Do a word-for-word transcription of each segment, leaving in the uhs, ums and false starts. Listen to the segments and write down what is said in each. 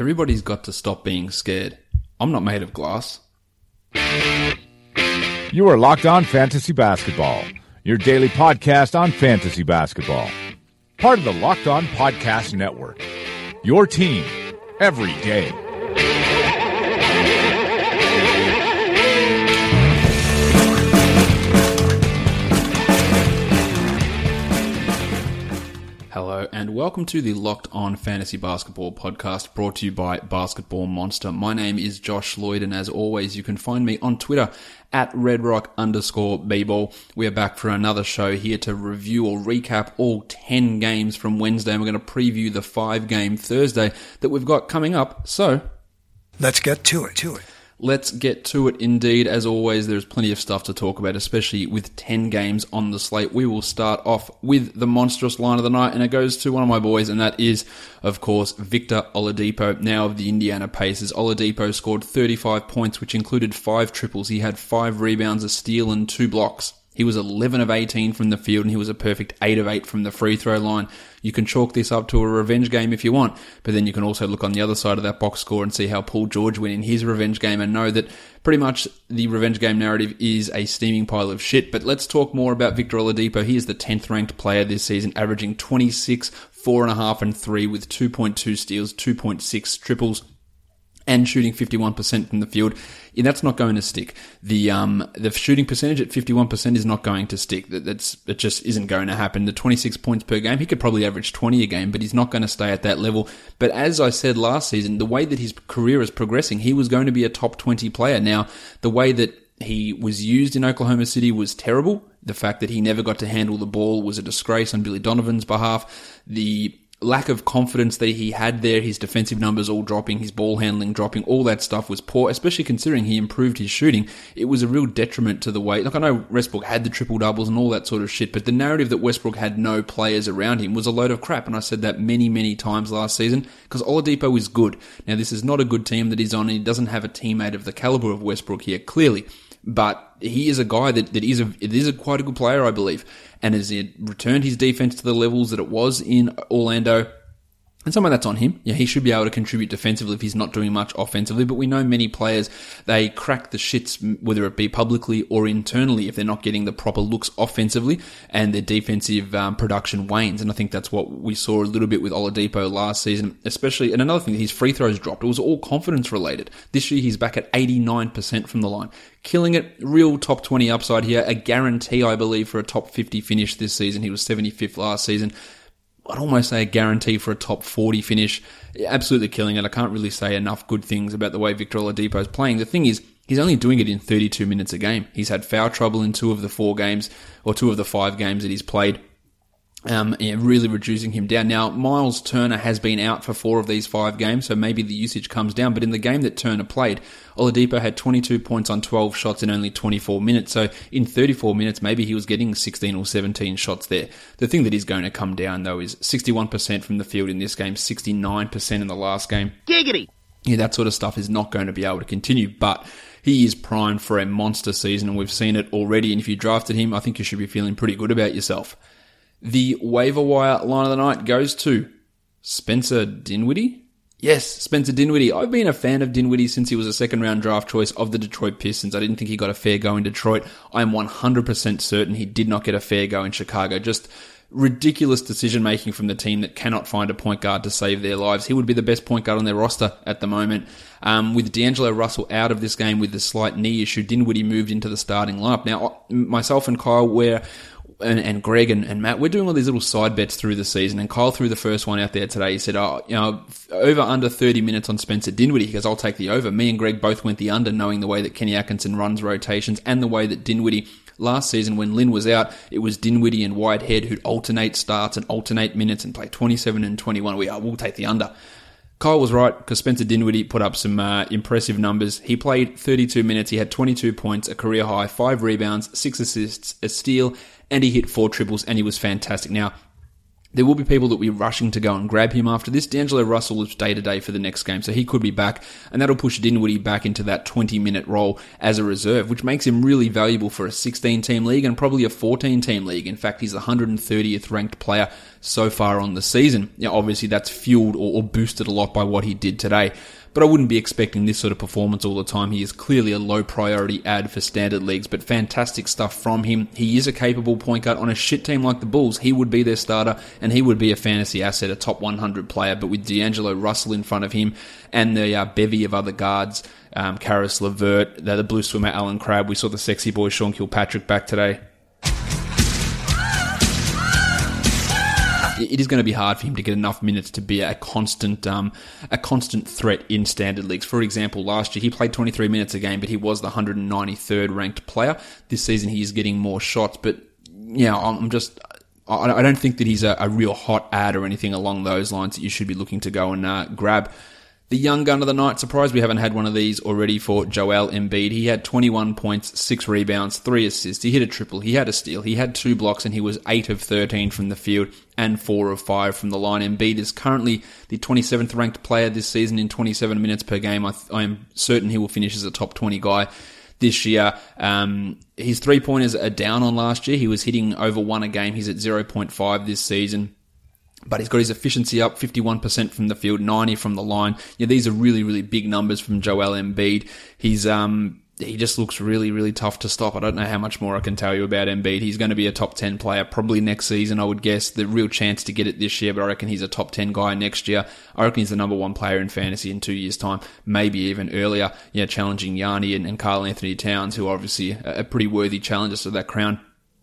Everybody's got to stop being scared. I'm not made of glass. You are Locked On Fantasy Basketball, your daily podcast on fantasy basketball. Part of the Locked On Podcast Network, your team every day. Hello and welcome to the Locked On Fantasy Basketball podcast brought to you by Basketball Monster. My name is Josh Lloyd and as always you can find me on Twitter at redrock underscore bball. We are back for another show here to review or recap all ten games from Wednesday, and we're going to preview the five game Thursday that we've got coming up. So let's get to it, to it. Let's get to it indeed. As always, there's plenty of stuff to talk about, especially with ten games on the slate. We will start off with the monstrous line of the night, and it goes to one of my boys, and that is, of course, Victor Oladipo, now of the Indiana Pacers. Oladipo scored thirty-five points, which included five triples. He had five rebounds, a steal, and two blocks. He was eleven of eighteen from the field, and he was a perfect eight of eight from the free throw line. You can chalk this up to a revenge game if you want, but then you can also look on the other side of that box score and see how Paul George went in his revenge game and know that pretty much the revenge game narrative is a steaming pile of shit. But let's talk more about Victor Oladipo. He is the tenth ranked player this season, averaging twenty-six, four point five, and three with two point two steals, two point six triples, and shooting fifty-one percent from the field. Yeah, that's not going to stick. The um the shooting percentage at fifty-one percent is not going to stick. That that's it just isn't going to happen. The twenty-six points per game, he could probably average twenty a game, but he's not going to stay at that level. But as I said last season, the way that his career is progressing, he was going to be a top twenty player. Now, the way that he was used in Oklahoma City was terrible. The fact that he never got to handle the ball was a disgrace on Billy Donovan's behalf. The lack of confidence that he had there, his defensive numbers all dropping, his ball handling dropping, all that stuff was poor, especially considering he improved his shooting. It was a real detriment to the way, like I know Westbrook had the triple doubles and all that sort of shit, but the narrative that Westbrook had no players around him was a load of crap, and I said that many, many times last season, because Oladipo is good. Now this is not a good team that he's on, and he doesn't have a teammate of the caliber of Westbrook here, clearly. But he is a guy that, that is a, it is a quite a good player, I believe. And has he returned his defense to the levels that it was in Orlando, and some of that's on him. Yeah, he should be able to contribute defensively if he's not doing much offensively, but we know many players, they crack the shits, whether it be publicly or internally, if they're not getting the proper looks offensively, and their defensive um, production wanes. And I think that's what we saw a little bit with Oladipo last season, especially. And another thing, his free throws dropped. It was all confidence related. This year he's back at eighty-nine percent from the line. Killing it, real top twenty upside here, a guarantee, I believe, for a top fifty finish this season. He was seventy-fifth last season. I'd almost say a guarantee for a top forty finish. Absolutely killing it. I can't really say enough good things about the way Victor Oladipo is playing. The thing is, he's only doing it in thirty-two minutes a game. He's had foul trouble in two of the four games, or two of the five games that he's played. Um, yeah, really reducing him down. Now, Miles Turner has been out for four of these five games, so maybe the usage comes down. But in the game that Turner played, Oladipo had twenty-two points on twelve shots in only twenty-four minutes. So in thirty-four minutes, maybe he was getting sixteen or seventeen shots there. The thing that is going to come down, though, is sixty-one percent from the field in this game, sixty-nine percent in the last game. Giggity! Yeah, that sort of stuff is not going to be able to continue, but he is primed for a monster season, and we've seen it already. And if you drafted him, I think you should be feeling pretty good about yourself. The waiver wire line of the night goes to Spencer Dinwiddie. Yes, Spencer Dinwiddie. I've been a fan of Dinwiddie since he was a second round draft choice of the Detroit Pistons. I didn't think he got a fair go in Detroit. I'm one hundred percent certain he did not get a fair go in Chicago. Just ridiculous decision making from the team that cannot find a point guard to save their lives. He would be the best point guard on their roster at the moment. Um, with D'Angelo Russell out of this game with the slight knee issue, Dinwiddie moved into the starting lineup. Now, myself and Kyle, we're And, and Greg and, and Matt, we're doing all these little side bets through the season, and Kyle threw the first one out there today. He said, oh, you know, over under thirty minutes on Spencer Dinwiddie. He goes, I'll take the over. Me and Greg both went the under, knowing the way that Kenny Atkinson runs rotations and the way that Dinwiddie, last season when Lin was out, it was Dinwiddie and Whitehead who'd alternate starts and alternate minutes and play twenty-seven and twenty-one. We are, we'll take the under. Kyle was right, because Spencer Dinwiddie put up some uh, impressive numbers. He played thirty-two minutes, he had twenty-two points, a career high, five rebounds, six assists, a steal, and he hit four triples, and he was fantastic. Now, There will be people that will be rushing to go and grab him after this. D'Angelo Russell is day-to-day for the next game, so he could be back, and that'll push Dinwiddie back into that twenty-minute role as a reserve, which makes him really valuable for a sixteen-team league and probably a fourteen-team league. In fact, he's the one hundred thirtieth ranked player so far on the season. Now, obviously, that's fueled or, or boosted a lot by what he did today. But I wouldn't be expecting this sort of performance all the time. He is clearly a low priority ad for standard leagues, but fantastic stuff from him. He is a capable point guard on a shit team like the Bulls. He would be their starter, and he would be a fantasy asset, a top one hundred player. But with D'Angelo Russell in front of him and the uh, bevy of other guards, um, Karis LeVert, the, the blue swimmer Alan Crabb, we saw the sexy boy Sean Kilpatrick back today. It is going to be hard for him to get enough minutes to be a constant um, a constant threat in standard leagues. For example, last year he played twenty-three minutes a game, but he was the one hundred ninety-third ranked player. This season he is getting more shots, but yeah, I'm just I don't think that he's a, a real hot ad or anything along those lines that you should be looking to go and uh, grab. The young gun of the night, surprised we haven't had one of these already for Joel Embiid. He had twenty-one points, six rebounds, three assists. He hit a triple, he had a steal, he had two blocks, and he was eight of thirteen from the field and four of five from the line. Embiid is currently the twenty-seventh ranked player this season in twenty-seven minutes per game. I, th- I am certain he will finish as a top twenty guy this year. Um, his three-pointers are down on last year. He was hitting over one a game. He's at zero point five this season. But he's got his efficiency up, fifty-one percent from the field, ninety from the line. Yeah, these are really, really big numbers from Joel Embiid. He's, um, he just looks really, really tough to stop. I don't know how much more I can tell you about Embiid. He's going to be a top ten player probably next season, I would guess. The real chance to get it this year, but I reckon he's a top ten guy next year. I reckon he's the number one player in fantasy in two years' time, maybe even earlier. Yeah, challenging Gianni and, and Karl Anthony Towns, who are obviously a, a pretty worthy challengers to that crown.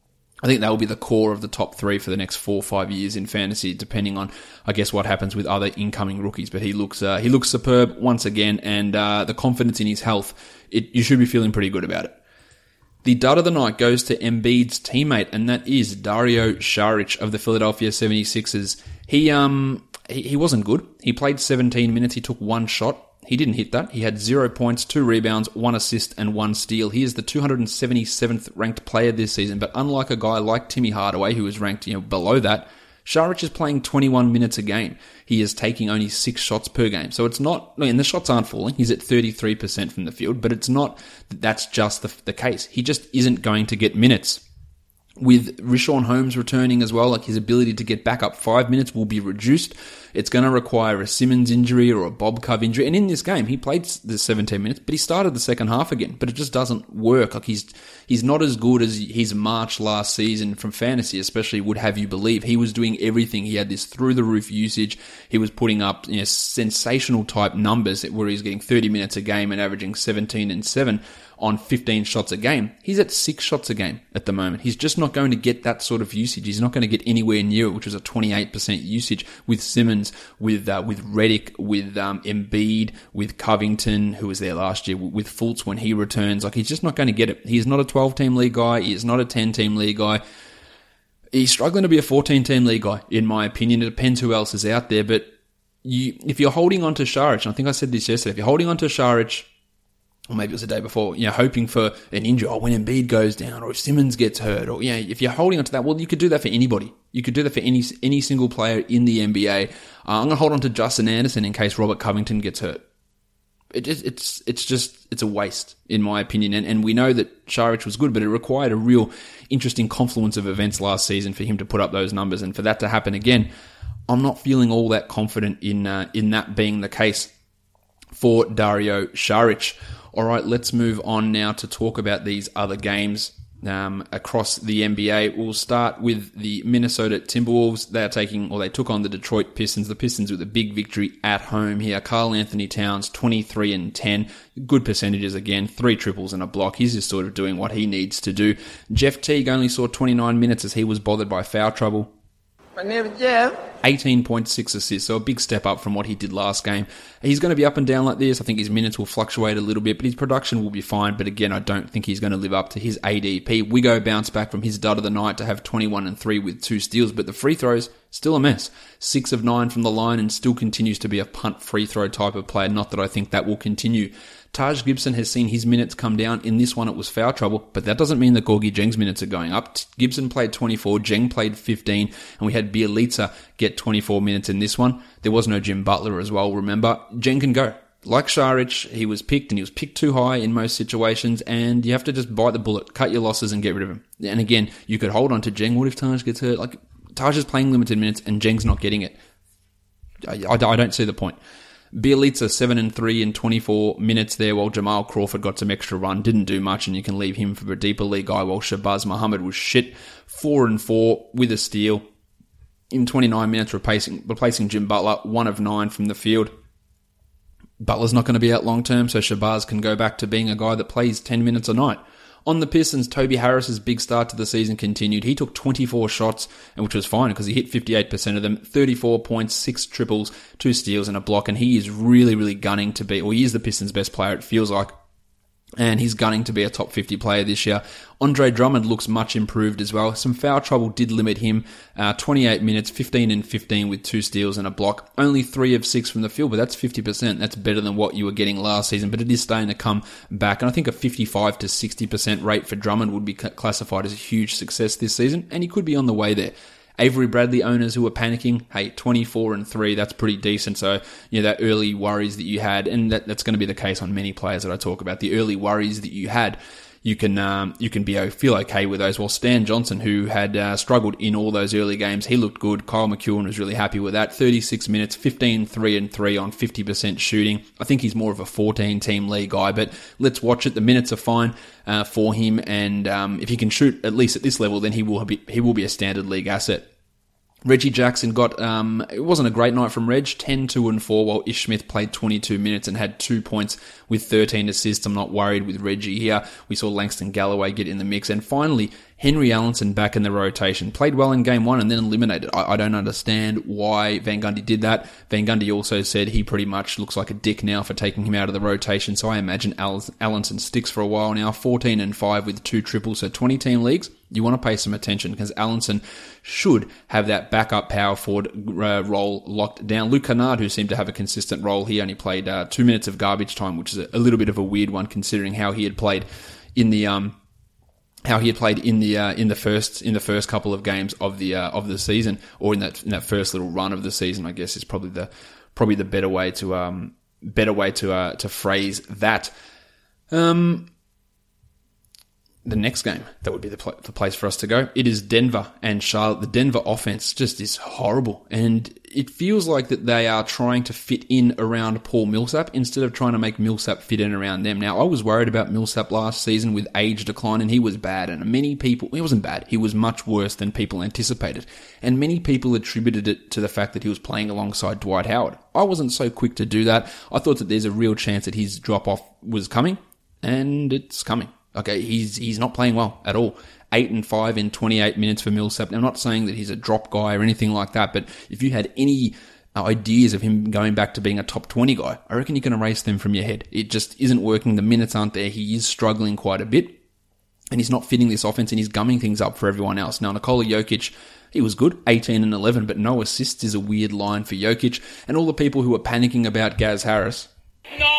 I think that will be the core of the top three for the next four or five years in fantasy, depending on, I guess, what happens with other incoming rookies. But he looks, uh, he looks superb once again, and uh, the confidence in his health, it, you should be feeling pretty good about it. The dud of the night goes to Embiid's teammate, and that is Dario Saric of the Philadelphia seventy-sixers. He um he, he wasn't good. He played seventeen minutes. He took one shot. He didn't hit that. He had zero points, two rebounds, one assist, and one steal. He is the two hundred seventy-seventh ranked player this season, but unlike a guy like Timmy Hardaway, who is ranked, you know, below that, Saric is playing twenty-one minutes a game. He is taking only six shots per game. So it's not, and the shots aren't falling. He's at thirty-three percent from the field, but it's not that that's just the, the case. He just isn't going to get minutes. With Richaun Holmes returning as well, like his ability to get back up five minutes will be reduced. It's going to require a Simmons injury or a Bob Cove injury. And in this game, he played the seventeen minutes, but he started the second half again. But it just doesn't work. Like he's he's not as good as his March last season from fantasy, especially would have you believe. He was doing everything. He had this through the roof usage. He was putting up, you know, sensational type numbers where he's getting thirty minutes a game and averaging seventeen and seven on fifteen shots a game. He's at six shots a game at the moment. He's just not going to get that sort of usage. He's not going to get anywhere near it, which was a twenty-eight percent usage with Simmons, with uh, with Redick, with um, Embiid, with Covington, who was there last year, with Fultz when he returns. Like, he's just not going to get it. He's not a twelve-team league guy. He is not a ten-team league guy. He's struggling to be a fourteen-team league guy, in my opinion. It depends who else is out there, but you, if you're holding on to Saric, and I think I said this yesterday, if you're holding on to Saric, or maybe it was the day before, you know, hoping for an injury, or when Embiid goes down, or if Simmons gets hurt, or, you know, if you're holding on to that, well, you could do that for anybody. You could do that for any any single player in the N B A. Uh, I'm going to hold on to Justin Anderson in case Robert Covington gets hurt. It just, it's it's just, it's a waste, in my opinion. And, and we know that Saric was good, but it required a real interesting confluence of events last season for him to put up those numbers. And for that to happen again, I'm not feeling all that confident in uh, in that being the case for Dario Saric. All right, let's move on now to talk about these other games um, across the N B A. We'll start with the Minnesota Timberwolves. They are taking, or they took on the Detroit Pistons. The Pistons with a big victory at home here. Karl Anthony Towns, twenty-three and ten. Good percentages again, three triples and a block. He's just sort of doing what he needs to do. Jeff Teague only saw twenty-nine minutes as he was bothered by foul trouble. My name is Jeff. eighteen point six assists, so a big step up from what he did last game. He's going to be up and down like this. I think his minutes will fluctuate a little bit, but his production will be fine. But again, I don't think he's going to live up to his A D P. Wigo bounced back from his dud of the night to have twenty-one and three with two steals, but the free throws, Still a mess. Six of nine from the line and still continues to be a punt free throw type of player. Not that I think that will continue. Taj Gibson has seen his minutes come down. In this one, it was foul trouble, but that doesn't mean that Gorgie Jeng's minutes are going up. Gibson played twenty-four, Jeng played fifteen, and we had Bielitsa get twenty-four minutes in this one. There was no Jim Butler as well, remember. Jeng can go. Like Šarić, he was picked, and he was picked too high in most situations, and you have to just bite the bullet, cut your losses, and get rid of him. And again, you could hold on to Jeng. What if Taj gets hurt? Like, Taj is playing limited minutes, and Jeng's not getting it. I, I, I don't see the point. Bielitsa seven and three in twenty-four minutes there, while Jamal Crawford got some extra run, didn't do much, and you can leave him for a deeper league guy, while Shabazz Muhammad was shit. four and four with a steal in twenty-nine minutes, replacing replacing Jim Butler, one of nine from the field. Butler's not going to be out long term, so Shabazz can go back to being a guy that plays ten minutes a night. On the Pistons, Toby Harris's big start to the season continued. He took twenty-four shots, and which was fine because he hit fifty-eight percent of them, thirty-four points, six triples, two steals and a block, and he is really, really gunning to be, or he is the Pistons' best player, it feels like. And he's gunning to be a top fifty player this year. Andre Drummond looks much improved as well. Some foul trouble did limit him. Uh, twenty-eight minutes, fifteen and fifteen with two steals and a block. Only three of six from the field, but that's fifty percent. That's better than what you were getting last season, but it is starting to come back. And I think a fifty-five to sixty percent rate for Drummond would be classified as a huge success this season, and he could be on the way there. Avery Bradley owners who are panicking, hey, twenty-four and three, that's pretty decent. So, you know, that early worries that you had, and that, that's going to be the case on many players that I talk about, the early worries that you had, you can um, you can be feel okay with those. Well, Stan Johnson, who had uh, struggled in all those early games, he looked good. Kyle McEwen was really happy with that. thirty-six minutes, fifteen, three and three on fifty percent shooting. I think he's more of a fourteen-team league guy, but let's watch it. The minutes are fine uh, for him, and um, if he can shoot at least at this level, then he will be he will be a standard league asset. Reggie Jackson got, um, it wasn't a great night from Reg, ten, two and four, while Ish Smith played twenty-two minutes and had two points with thirteen assists. I'm not worried with Reggie here. We saw Langston Galloway get in the mix. And finally, Henry Allenson back in the rotation. Played well in game one and then eliminated. I, I don't understand why Van Gundy did that. Van Gundy also said he pretty much looks like a dick now for taking him out of the rotation. So I imagine Allenson sticks for a while now. fourteen and five with two triples. So twenty team leagues. You want to pay some attention because Allenson should have that backup power forward uh, role locked down. Luke Kennard, who seemed to have a consistent role, he only played uh, two minutes of garbage time, which is a, a little bit of a weird one considering how he had played in the um how he had played in the uh, in the first in the first couple of games of the uh, of the season, or in that in that first little run of the season. I guess is probably the probably the better way to um better way to uh, to phrase that. Um. The next game, that would be the, pl- the place for us to go. It is Denver and Charlotte. The Denver offense just is horrible. And it feels like that they are trying to fit in around Paul Millsap instead of trying to make Millsap fit in around them. Now, I was worried about Millsap last season with age decline, and he was bad. And many people, he wasn't bad. He was much worse than people anticipated. And many people attributed it to the fact that he was playing alongside Dwight Howard. I wasn't so quick to do that. I thought that there's a real chance that his drop-off was coming, and it's coming. Okay, he's he's not playing well at all. Eight and five in twenty-eight minutes for Millsap. Now, I'm not saying that he's a drop guy or anything like that, but if you had any ideas of him going back to being a top twenty guy, I reckon you can erase them from your head. It just isn't working. The minutes aren't there. He is struggling quite a bit, and he's not fitting this offense, and he's gumming things up for everyone else. Now, Nikola Jokic, he was good, eighteen and eleven, but no assists is a weird line for Jokic, and all the people who are panicking about Gaz Harris. No!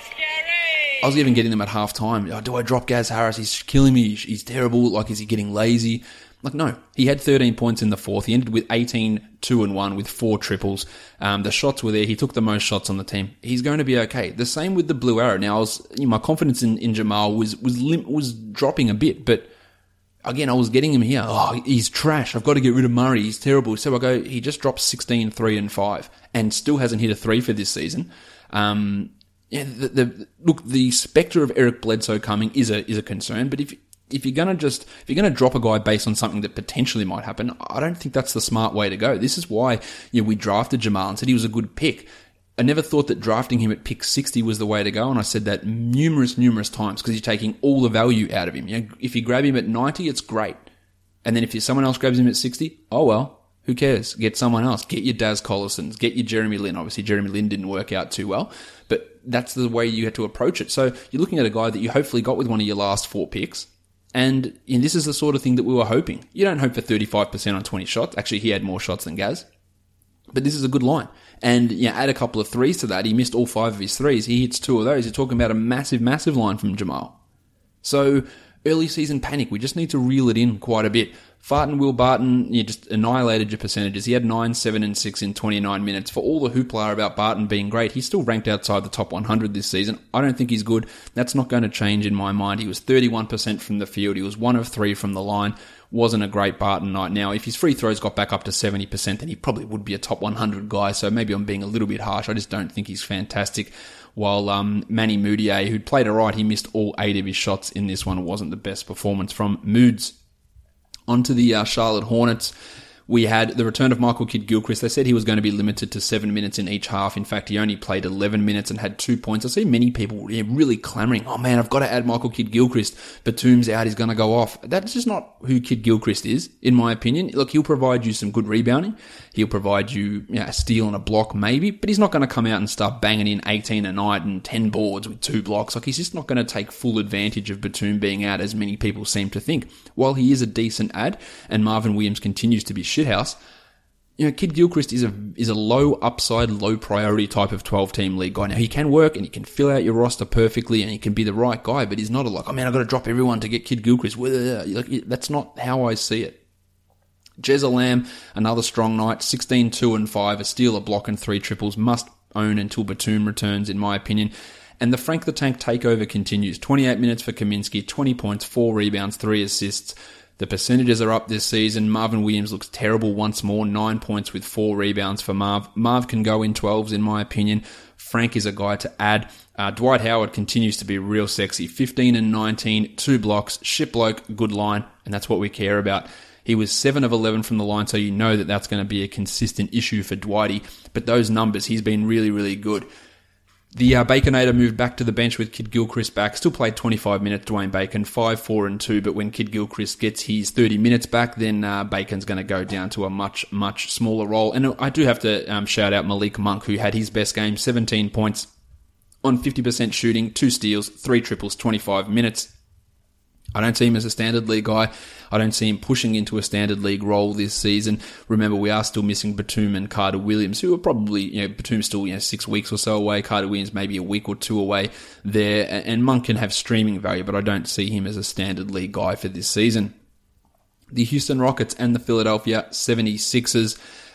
I was even getting them at halftime. Oh, do I drop Gaz Harris? He's killing me. He's terrible. Like, is he getting lazy? Like, no. He had thirteen points in the fourth. He ended with eighteen, two and one with four triples. Um, the shots were there. He took the most shots on the team. He's going to be okay. The same with the Blue Arrow. Now, I was, you know, my confidence in, in Jamal was was lim- was dropping a bit, but again, I was getting him here. Oh, he's trash. I've got to get rid of Murray. He's terrible. So I go, he just dropped sixteen, three and five and still hasn't hit a three for this season. Um, Yeah, the, the, look, the spectre of Eric Bledsoe coming is a is a concern, but if if you're gonna just if you're gonna drop a guy based on something that potentially might happen, I don't think that's the smart way to go. This is why, you know, we drafted Jamal and said he was a good pick. I never thought that drafting him at pick sixty was the way to go, and I said that numerous numerous times because you're taking all the value out of him. You know, if you grab him at ninety, it's great, and then if you, someone else grabs him at sixty, oh well. Who cares? Get someone else. Get your Daz Collisons. Get your Jeremy Lin. Obviously, Jeremy Lin didn't work out too well, but that's the way you had to approach it. So you're looking at a guy that you hopefully got with one of your last four picks, And, and this is the sort of thing that we were hoping. You don't hope for thirty-five percent on twenty shots. Actually, he had more shots than Gaz. But this is a good line. And yeah, add a couple of threes to that. He missed all five of his threes. He hits two of those. You're talking about a massive, massive line from Jamal. So, early season panic. We just need to reel it in quite a bit. Farton, Will Barton, you just annihilated your percentages. He had nine, seven, and six in twenty-nine minutes. For all the hoopla about Barton being great, he's still ranked outside the top one hundred this season. I don't think he's good. That's not going to change in my mind. He was thirty-one percent from the field. He was one of three from the line. Wasn't a great Barton night. Now, if his free throws got back up to seventy percent, then he probably would be a top one hundred guy. So maybe I'm being a little bit harsh. I just don't think he's fantastic. While um, Manny Moutier, who'd played alright, he missed all eight of his shots in this one. It wasn't the best performance from Moods. On to the uh, Charlotte Hornets. We had the return of Michael Kidd-Gilchrist. They said he was going to be limited to seven minutes in each half. In fact, he only played eleven minutes and had two points. I see many people really clamoring, oh man, I've got to add Michael Kidd-Gilchrist. Batum's out, he's going to go off. That's just not who Kidd-Gilchrist is, in my opinion. Look, he'll provide you some good rebounding. He'll provide you, you know, a steal and a block maybe, but he's not going to come out and start banging in eighteen a night and ten boards with two blocks. Like, he's just not going to take full advantage of Batum being out, as many people seem to think. While he is a decent ad, and Marvin Williams continues to be shithouse, you know, Kidd-Gilchrist is a is a low upside, low priority type of twelve-team league guy. Now, he can work and he can fill out your roster perfectly and he can be the right guy, but he's not a like, oh man, I've got to drop everyone to get Kidd-Gilchrist. Like, that's not how I see it. Jezza Lamb, another strong night, sixteen, two, and five, a steal, a block, and three triples. Must own until Batum returns, in my opinion. And the Frank the Tank takeover continues. twenty-eight minutes for Kaminsky, twenty points, four rebounds, three assists. The percentages are up this season. Marvin Williams looks terrible once more. Nine points with four rebounds for Marv. Marv can go in twelves, in my opinion. Frank is a guy to add. Uh, Dwight Howard continues to be real sexy. fifteen and nineteen, two blocks, shit bloke, good line, and that's what we care about. He was seven of eleven from the line, so you know that that's going to be a consistent issue for Dwighty. But those numbers, he's been really, really good. The uh, Baconator moved back to the bench with Kidd-Gilchrist back. Still played twenty-five minutes, Dwayne Bacon, five, four, and two. But when Kidd-Gilchrist gets his thirty minutes back, then uh, Bacon's going to go down to a much, much smaller role. And I do have to um, shout out Malik Monk, who had his best game, seventeen points on fifty percent shooting, two steals, three triples, twenty-five minutes. I don't see him as a standard league guy. I don't see him pushing into a standard league role this season. Remember, we are still missing Batum and Carter Williams, who are probably, you know, Batum's still, you know, six weeks or so away. Carter Williams maybe a week or two away there. And Monk can have streaming value, but I don't see him as a standard league guy for this season. The Houston Rockets and the Philadelphia seventy-sixers.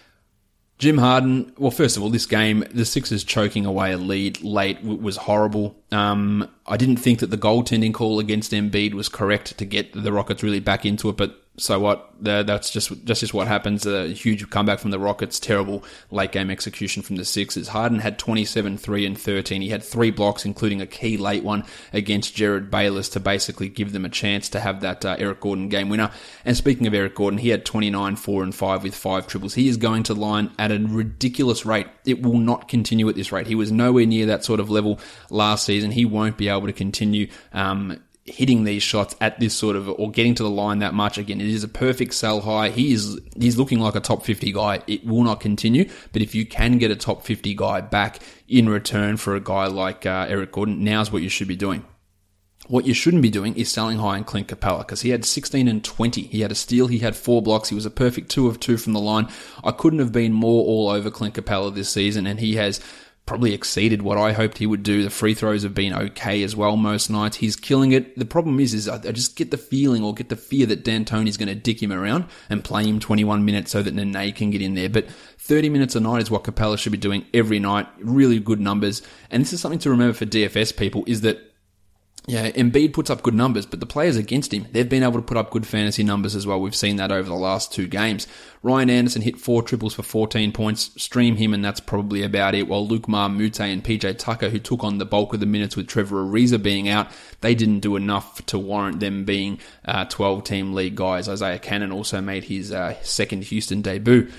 Jim Harden, well, first of all, this game, the Sixers choking away a lead late was horrible. Um, I didn't think that the goaltending call against Embiid was correct to get the Rockets really back into it, but so what? That's just that's just what happens. A huge comeback from the Rockets, terrible late game execution from the Sixers. Harden had twenty-seven, three, and thirteen. He had three blocks, including a key late one against Jared Bayless to basically give them a chance to have that uh, Eric Gordon game winner. And speaking of Eric Gordon, he had twenty-nine, four, and five with five triples. He is going to line at a ridiculous rate. It will not continue at this rate. He was nowhere near that sort of level last season. He won't be able to continue um hitting these shots at this sort of, or getting to the line that much. Again, it is a perfect sell high. He is, he's looking like a top fifty guy. It will not continue, but if you can get a top fifty guy back in return for a guy like uh, Eric Gordon, now's what you should be doing. What you shouldn't be doing is selling high on Clint Capella, because he had sixteen and twenty. He had a steal, he had four blocks, he was a perfect two of two from the line. I couldn't have been more all over Clint Capella this season, and he has probably exceeded what I hoped he would do. The free throws have been okay as well most nights. He's killing it. The problem is, is I just get the feeling or get the fear that D'Antoni's going to dick him around and play him twenty-one minutes so that Nene can get in there. But thirty minutes a night is what Capella should be doing every night. Really good numbers. And this is something to remember for D F S people, is that yeah, Embiid puts up good numbers, but the players against him, they've been able to put up good fantasy numbers as well. We've seen that over the last two games. Ryan Anderson hit four triples for fourteen points. Stream him, and that's probably about it. While Luke Marmute and P J Tucker, who took on the bulk of the minutes with Trevor Ariza being out, they didn't do enough to warrant them being uh, twelve-team league guys. Isaiah Cannon also made his uh, second Houston debut. For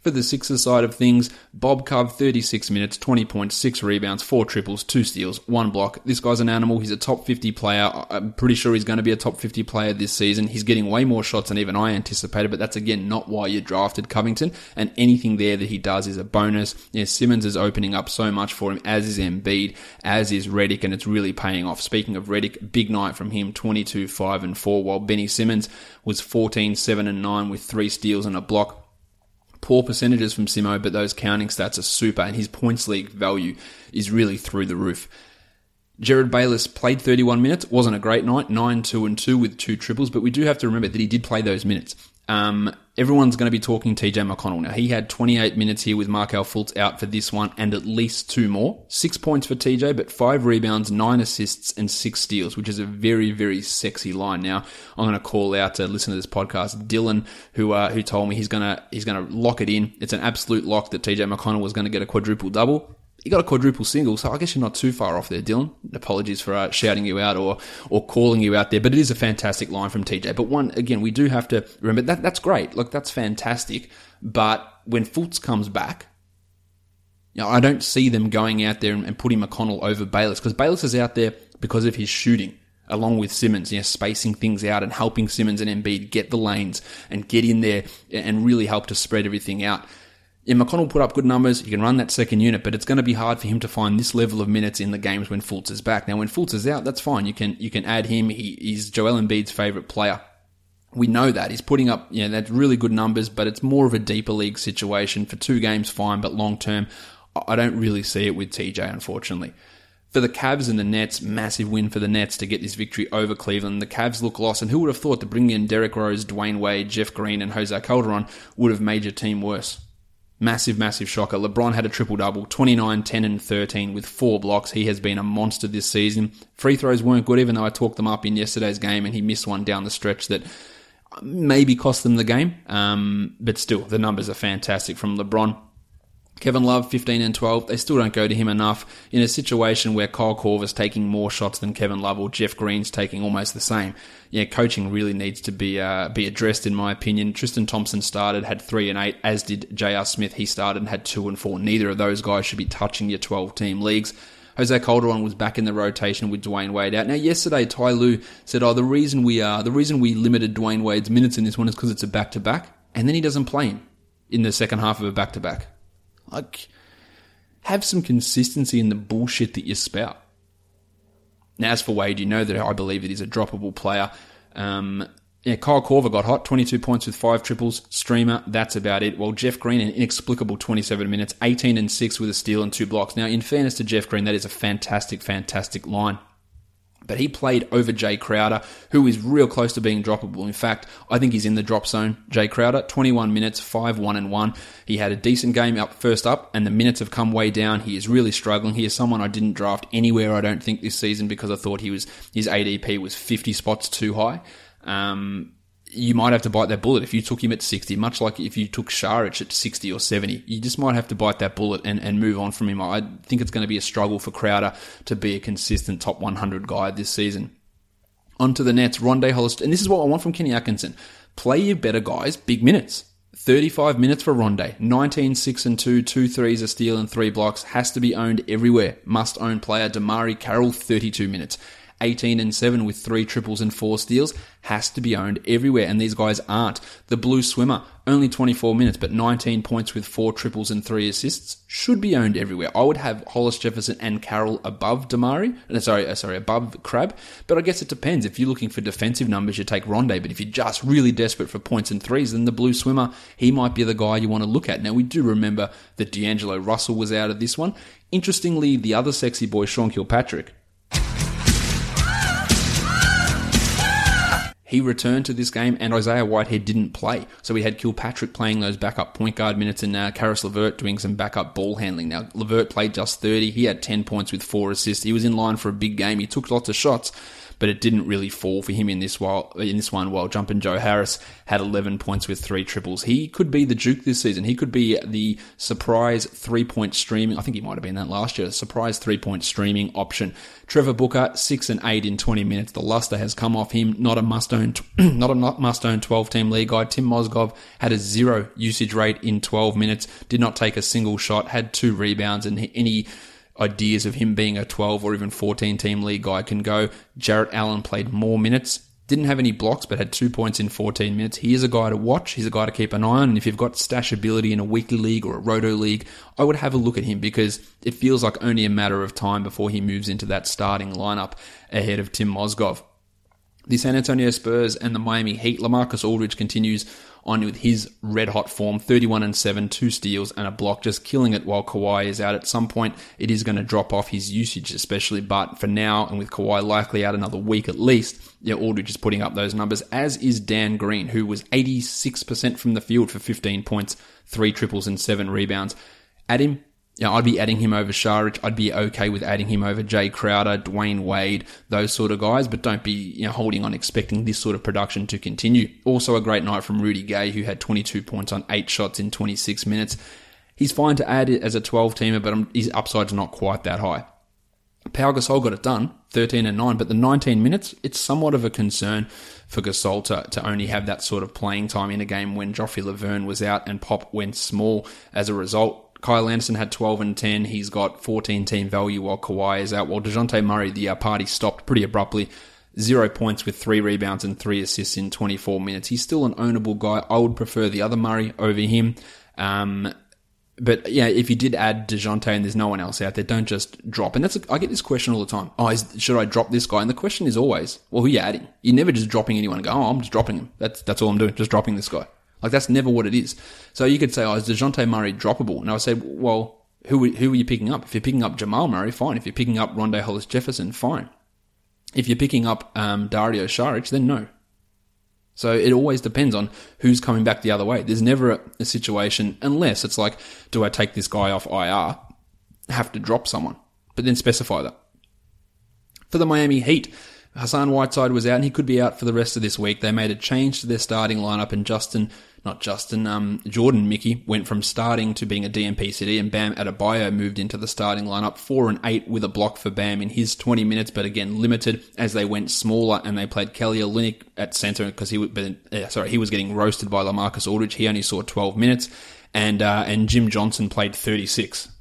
For the Sixers side of things, Bob Cove, thirty-six minutes, twenty points, six rebounds, four triples, two steals, one block. This guy's an animal. He's a top fifty player. I'm pretty sure he's going to be a top fifty player this season. He's getting way more shots than even I anticipated, but that's again not why you drafted Covington, and anything there that he does is a bonus. Yeah, Simmons is opening up so much for him, as is Embiid, as is Redick, and it's really paying off. Speaking of Redick, big night from him, twenty-two, five, and four, while Benny Simmons was fourteen, seven, and nine with three steals and a block. Poor percentages from Simo, but those counting stats are super, and his points league value is really through the roof. Jared Bayless played thirty-one minutes. Wasn't a great night, nine, two, and two with two triples, but we do have to remember that he did play those minutes. Um, everyone's going to be talking T J McConnell. Now, he had twenty-eight minutes here with Markelle Fultz out for this one, and at least two more. Six points for T J, but five rebounds, nine assists, and six steals, which is a very, very sexy line. Now, I'm going to call out to listen to this podcast, Dylan, who uh, who told me he's going to he's going to lock it in. It's an absolute lock that T J McConnell was going to get a quadruple double. He got a quadruple single, so I guess you're not too far off there, Dylan. Apologies for uh, shouting you out or or calling you out there, but it is a fantastic line from T J. But one, again, we do have to remember that that's great. Look, that's fantastic. But when Fultz comes back, you know, I don't see them going out there and, and putting McConnell over Bayless, because Bayless is out there because of his shooting, along with Simmons, you know, spacing things out and helping Simmons and Embiid get the lanes and get in there and really help to spread everything out. Yeah, McConnell put up good numbers. You can run that second unit, but it's going to be hard for him to find this level of minutes in the games when Fultz is back. Now, when Fultz is out, that's fine. You can you can add him. He, he's Joel Embiid's favorite player. We know that. He's putting up, you know, that's really good numbers, but it's more of a deeper league situation. For two games, fine, but long term, I don't really see it with T J, unfortunately. For the Cavs and the Nets, massive win for the Nets to get this victory over Cleveland. The Cavs look lost, and who would have thought that bringing in Derrick Rose, Dwayne Wade, Jeff Green, and Jose Calderon would have made your team worse? Massive, massive shocker. LeBron had a triple-double, twenty-nine, ten, and thirteen with four blocks. He has been a monster this season. Free throws weren't good, even though I talked them up in yesterday's game, and he missed one down the stretch that maybe cost them the game. Um, but still, the numbers are fantastic from LeBron. Kevin Love, fifteen and twelve. They still don't go to him enough in a situation where Kyle Korver's taking more shots than Kevin Love, or Jeff Green's taking almost the same. Yeah, coaching really needs to be uh, be addressed, in my opinion. Tristan Thompson started, had three and eight, as did J R Smith. He started and had two and four. Neither of those guys should be touching your twelve-team leagues. Jose Calderon was back in the rotation with Dwayne Wade out. Now, yesterday, Ty Lue said, "Oh, the reason we uh, the reason we limited Dwayne Wade's minutes in this one is because it's a back-to-back," and then he doesn't play him in the second half of a back-to-back. Like, have some consistency in the bullshit that you spout. Now, as for Wade, you know that I believe that he's a droppable player. Um, yeah, Kyle Korver got hot, twenty-two points with five triples. Streamer, that's about it. While Jeff Green, an inexplicable twenty-seven minutes, eighteen and six with a steal and two blocks. Now, in fairness to Jeff Green, that is a fantastic, fantastic line. But he played over Jay Crowder, who is real close to being droppable. In fact, I think he's in the drop zone. Jay Crowder, twenty-one minutes, five, one, and one. He had a decent game up first up, and the minutes have come way down. He is really struggling. He is someone I didn't draft anywhere, I don't think, this season, because I thought he was his A D P was fifty spots too high. Um, you might have to bite that bullet if you took him at sixty, much like if you took Šarić at sixty or seventy. You just might have to bite that bullet and, and move on from him. I think it's going to be a struggle for Crowder to be a consistent top one hundred guy this season. On to the Nets, Rondae Hollis, and this is what I want from Kenny Atkinson. Play your better guys big minutes. thirty-five minutes for Rondae. nineteen, six, and two, two threes, a steal, and three blocks. Has to be owned everywhere. Must own player Damari Carroll, thirty-two minutes. eighteen and seven with three triples and four steals, has to be owned everywhere, and these guys aren't. The Blue Swimmer, only twenty-four minutes, but nineteen points with four triples and three assists, should be owned everywhere. I would have Hollis Jefferson and Carroll above Damari, sorry, sorry, above Crabbe, but I guess it depends. If you're looking for defensive numbers, you take Rondae, but if you're just really desperate for points and threes, then the Blue Swimmer, he might be the guy you want to look at. Now, we do remember that D'Angelo Russell was out of this one. Interestingly, the other sexy boy, Sean Kilpatrick, he returned to this game, and Isaiah Whitehead didn't play. So we had Kilpatrick playing those backup point guard minutes, and uh, Karis LeVert doing some backup ball handling. Now, LeVert played just thirty. He had ten points with four assists. He was in line for a big game. He took lots of shots, but it didn't really fall for him in this while in this one. While Jumpin' Joe Harris had eleven points with three triples. He could be the Duke this season. He could be the surprise three-point streaming. I think he might have been that last year. Surprise three-point streaming option. Trevor Booker, six and eight in twenty minutes. The luster has come off him. Not a must-own, not a must-own twelve-team league guy. Tim Mozgov had a zero usage rate in twelve minutes. Did not take a single shot. Had two rebounds, and any ideas of him being a twelve or even fourteen-team league guy can go. Jarrett Allen played more minutes. Didn't have any blocks, but had two points in fourteen minutes. He is a guy to watch. He's a guy to keep an eye on. And if you've got stash ability in a weekly league or a roto league, I would have a look at him because it feels like only a matter of time before he moves into that starting lineup ahead of Tim Mozgov. The San Antonio Spurs and the Miami Heat. LaMarcus Aldridge continues on with his red-hot form, thirty-one and seven, two steals and a block, just killing it while Kawhi is out. At some point, it is going to drop off his usage especially, but for now, and with Kawhi likely out another week at least, yeah, Aldridge is putting up those numbers, as is Dan Green, who was eighty-six percent from the field for fifteen points, three triples and seven rebounds. Add him. Yeah, I'd be adding him over Šarić. I'd be okay with adding him over Jay Crowder, Dwayne Wade, those sort of guys, but don't be, you know, holding on expecting this sort of production to continue. Also a great night from Rudy Gay, who had twenty-two points on eight shots in twenty-six minutes. He's fine to add it as a twelve-teamer, but his upside's not quite that high. Pau Gasol got it done, thirteen and nine, but the nineteen minutes, it's somewhat of a concern for Gasol to, to only have that sort of playing time in a game when Joffrey Laverne was out and Pop went small as a result. Kyle Anderson had twelve and ten. He's got fourteen team value while Kawhi is out. While DeJounte Murray, the uh, party stopped pretty abruptly. Zero points with three rebounds and three assists in twenty-four minutes. He's still an ownable guy. I would prefer the other Murray over him. Um, but yeah, if you did add DeJounte and there's no one else out there, don't just drop. And that's a, I get this question all the time. Oh, is, should I drop this guy? And the question is always, well, who are you adding? You're never just dropping anyone and go, oh, I'm just dropping him. That's, that's all I'm doing. Just dropping this guy. Like, that's never what it is. So you could say, oh, is DeJounte Murray droppable? And I would say, well, who who are you picking up? If you're picking up Jamal Murray, fine. If you're picking up Rondae Hollis-Jefferson, fine. If you're picking up um, Dario Šarić, then no. So it always depends on who's coming back the other way. There's never a, a situation, unless it's like, do I take this guy off I R, have to drop someone, but then specify that. For the Miami Heat, Hassan Whiteside was out and he could be out for the rest of this week. They made a change to their starting lineup and Justin, not Justin, um, Jordan Mickey went from starting to being a D M P C D and Bam Adebayo moved into the starting lineup. Four and eight with a block for Bam in his twenty minutes, but again limited as they went smaller and they played Kelly Olynyk at center because he would, uh, sorry, he was getting roasted by LaMarcus Aldridge. He only saw twelve minutes and, uh, and Jim Johnson played thirty-six.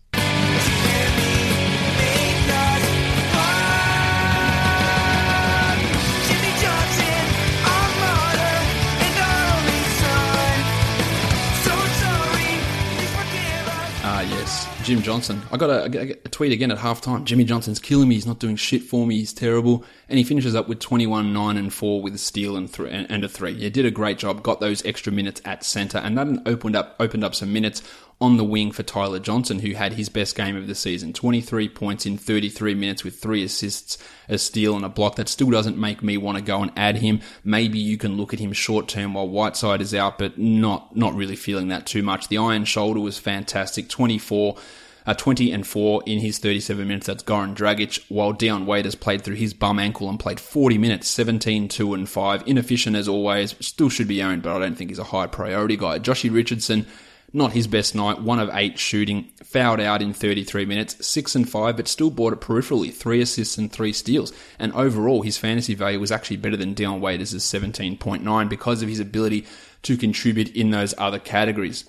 Jim Johnson. I got a, a tweet again at halftime. Jimmy Johnson's killing me. He's not doing shit for me. He's terrible. And he finishes up with twenty-one, nine, and four with a steal and, th- and a three. Yeah, did a great job. Got those extra minutes at center, and that opened up opened up some minutes on the wing for Tyler Johnson, who had his best game of the season. twenty-three points in thirty-three minutes with three assists, a steal, and a block. That still doesn't make me want to go and add him. Maybe you can look at him short term while Whiteside is out, but not not really feeling that too much. The iron shoulder was fantastic. twenty-four Uh, twenty and four in his thirty-seven minutes. That's Goran Dragic, while Dion Waiters played through his bum ankle and played forty minutes, seventeen, two, and five. Inefficient as always, still should be owned, but I don't think he's a high priority guy. Joshie Richardson, not his best night, one of eight shooting, fouled out in thirty-three minutes, six and five, but still bought it peripherally, three assists and three steals. And overall, his fantasy value was actually better than Dion Waiters' seventeen point nine because of his ability to contribute in those other categories.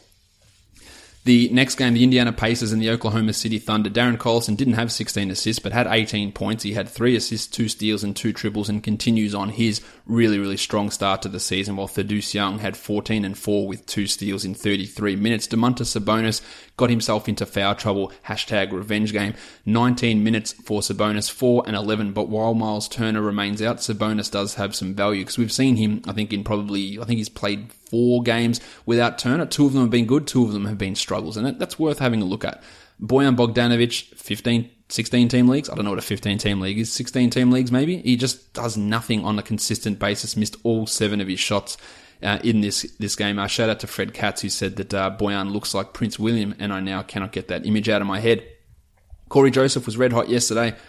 The next game, the Indiana Pacers and the Oklahoma City Thunder. Darren Collison didn't have sixteen assists, but had eighteen points. He had three assists, two steals, and two triples, and continues on his really, really strong start to the season, while Thaddeus Young had fourteen and four with two steals in thirty-three minutes. Domantas Sabonis got himself into foul trouble, hashtag revenge game. nineteen minutes for Sabonis, four and eleven, but while Miles Turner remains out, Sabonis does have some value, because we've seen him, I think, in probably, I think he's played four games without Turner. Two of them have been good, two of them have been struggles, and that, that's worth having a look at. Bojan Bogdanovic, fifteen, sixteen team leagues. I don't know what a fifteen team league is. sixteen team leagues maybe. He just does nothing on a consistent basis. Missed all seven of his shots uh, in this this game. Uh, shout out to Fred Katz, who said that uh, Bojan looks like Prince William, and I now cannot get that image out of my head. Corey Joseph was red hot yesterday.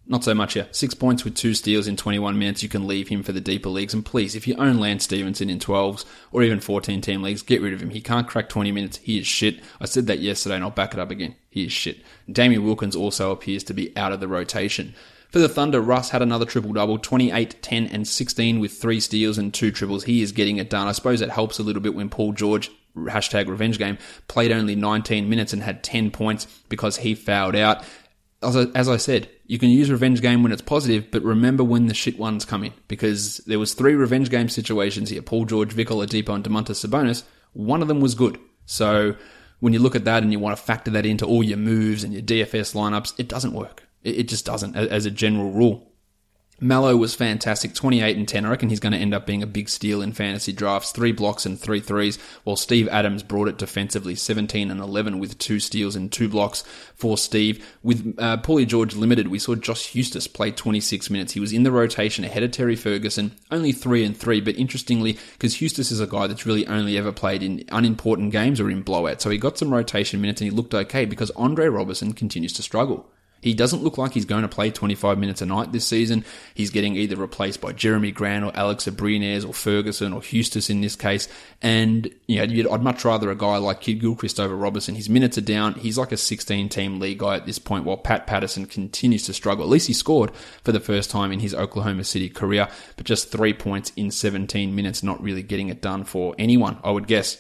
Not so much here. Six points with two steals in twenty-one minutes. You can leave him for the deeper leagues. And please, if you own Lance Stevenson in twelves or even fourteen-team leagues, get rid of him. He can't crack twenty minutes. He is shit. I said that yesterday and I'll back it up again. He is shit. Damien Wilkins also appears to be out of the rotation. For the Thunder, Russ had another triple-double, twenty-eight, ten, and sixteen with three steals and two triples. He is getting it done. I suppose that helps a little bit when Paul George, hashtag revenge game, played only nineteen minutes and had ten points because he fouled out. As I, as I said, you can use revenge game when it's positive, but remember when the shit ones come in, because there was three revenge game situations here: Paul George, Vic Oladipo, and Domantas Sabonis. One of them was good. So when you look at that and you want to factor that into all your moves and your D F S lineups, it doesn't work. It, it just doesn't, as a general rule. Mallow was fantastic, twenty-eight and ten. I reckon he's going to end up being a big steal in fantasy drafts. Three blocks and three threes, while Steve Adams brought it defensively, seventeen and eleven with two steals and two blocks for Steve. With uh, Paulie George limited, we saw Josh Hustis play twenty-six minutes. He was in the rotation ahead of Terry Ferguson, only three and three, but interestingly, because Hustis is a guy that's really only ever played in unimportant games or in blowouts, so he got some rotation minutes and he looked okay because Andre Robertson continues to struggle. He doesn't look like he's going to play twenty-five minutes a night this season. He's getting either replaced by Jeremy Grant or Alex Abrines or Ferguson or Hustis in this case. And you know, I'd much rather a guy like Kid Gilchrist over Robertson. His minutes are down. He's like a sixteen-team league guy at this point, while Pat Patterson continues to struggle. At least he scored for the first time in his Oklahoma City career, but just three points in seventeen minutes, not really getting it done for anyone, I would guess.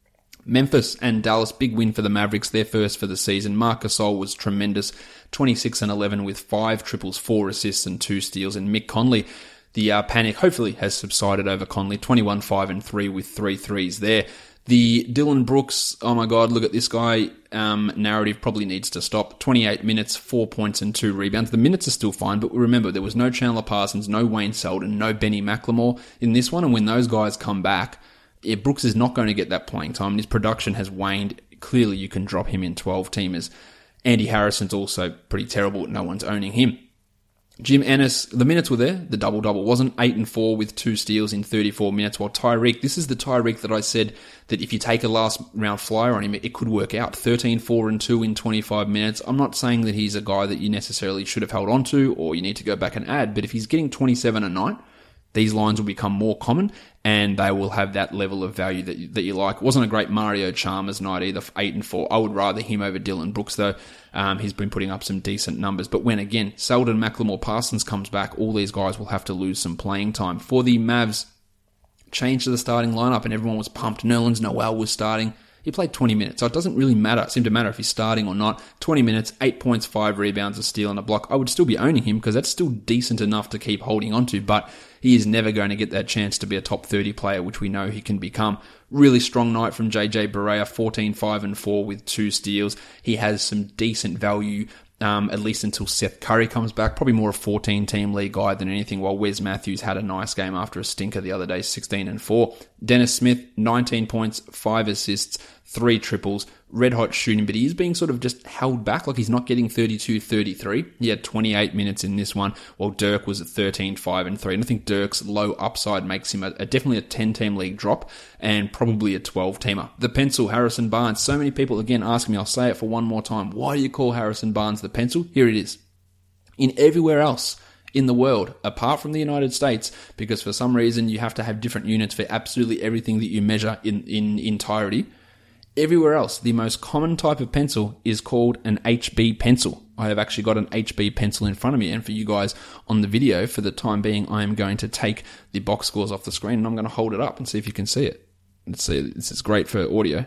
Memphis and Dallas, big win for the Mavericks, their first for the season. Marc Gasol was tremendous, twenty-six and eleven with five triples, four assists and two steals. And Mick Conley, the uh, panic hopefully has subsided over Conley, twenty-one, five and three with three threes there. The Dylan Brooks, oh my God, look at this guy, um, narrative probably needs to stop. twenty-eight minutes, four points and two rebounds. The minutes are still fine, but remember, there was no Chandler Parsons, no Wayne Selden, no Benny McLemore in this one. And when those guys come back, yeah, Brooks is not going to get that playing time. His production has waned. Clearly, you can drop him in twelve-teamers. Andy Harrison's also pretty terrible. No one's owning him. Jim Ennis, the minutes were there. The double-double wasn't. eight and four with two steals in thirty-four minutes. While Tyreek, this is the Tyreek that I said that if you take a last-round flyer on him, it could work out. thirteen, four and two in twenty-five minutes. I'm not saying that he's a guy that you necessarily should have held on to or you need to go back and add, but if he's getting twenty-seven a night, these lines will become more common and they will have that level of value that you, that you like. It wasn't a great Mario Chalmers night either, eight and four. I would rather him over Dylan Brooks though. Um, he's been putting up some decent numbers. But when again, Selden, McLemore, Parsons comes back, all these guys will have to lose some playing time. For the Mavs, change to the starting lineup and everyone was pumped. Nerlens Noel was starting. He played twenty minutes, so it doesn't really matter. Seem to matter if he's starting or not. twenty minutes, eight points, five rebounds, a steal and a block. I would still be owning him because that's still decent enough to keep holding on to, but he is never going to get that chance to be a top thirty player, which we know he can become. Really strong night from J J Barea, fourteen, five and four with two steals. He has some decent value, um, at least until Seth Curry comes back. Probably more a fourteen-team league guy than anything, while Wes Matthews had a nice game after a stinker the other day, sixteen and four. Dennis Smith, nineteen points, five assists, three triples, red hot shooting, but he is being sort of just held back, like he's not getting thirty-two, thirty-three. He had twenty-eight minutes in this one, while Dirk was at thirteen, five and three. And I think Dirk's low upside makes him a, a definitely a ten-team league drop and probably a twelve-teamer. The pencil, Harrison Barnes. So many people, again, asking me, I'll say it for one more time, why do you call Harrison Barnes the pencil? Here it is. In everywhere else in the world, apart from the United States, because for some reason you have to have different units for absolutely everything that you measure in, in entirety, everywhere else, the most common type of pencil is called an H B pencil. I have actually got an H B pencil in front of me, and for you guys on the video, for the time being, I am going to take the box scores off the screen and I'm going to hold it up and see if you can see it. Let's see, this is great for audio.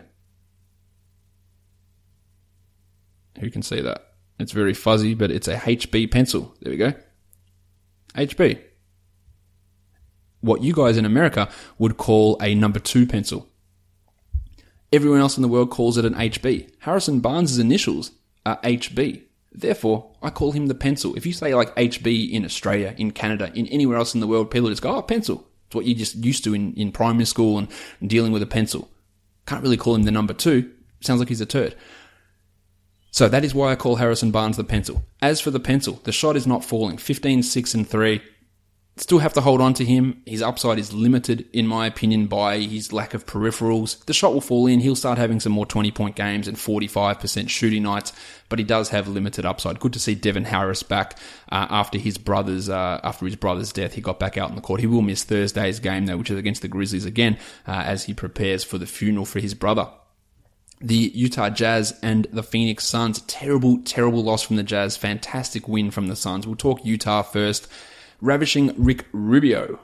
Who can see that? It's very fuzzy, but it's a H B pencil. There we go. H B. What you guys in America would call a number two pencil. Everyone else in the world calls it an H B. Harrison Barnes' initials are H B. Therefore, I call him the pencil. If you say like H B in Australia, in Canada, in anywhere else in the world, people just go, oh, pencil. It's what you just used to in, in primary school and, and dealing with a pencil. Can't really call him the number two. Sounds like he's a turd. So that is why I call Harrison Barnes the pencil. As for the pencil, the shot is not falling. fifteen, six and three. Still have to hold on to him. His upside is limited, in my opinion, by his lack of peripherals. The shot will fall in. He'll start having some more twenty-point games and forty-five percent shooting nights, but he does have limited upside. Good to see Devin Harris back uh, after his brother's uh, after his brother's death. He got back out on the court. He will miss Thursday's game, though, which is against the Grizzlies again, uh, as he prepares for the funeral for his brother. The Utah Jazz and the Phoenix Suns. Terrible, terrible loss from the Jazz. Fantastic win from the Suns. We'll talk Utah first. Ravishing Rick Rubio.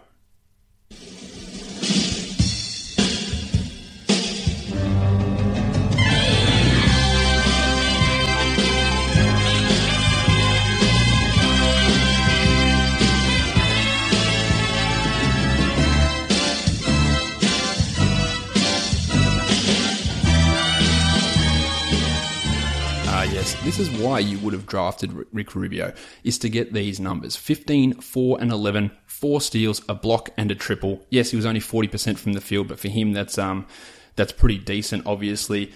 Yes, this is why you would have drafted Rick Rubio, is to get these numbers. fifteen, four, and eleven, four steals, a block, and a triple. Yes, he was only forty percent from the field, but for him, that's um, that's pretty decent, obviously.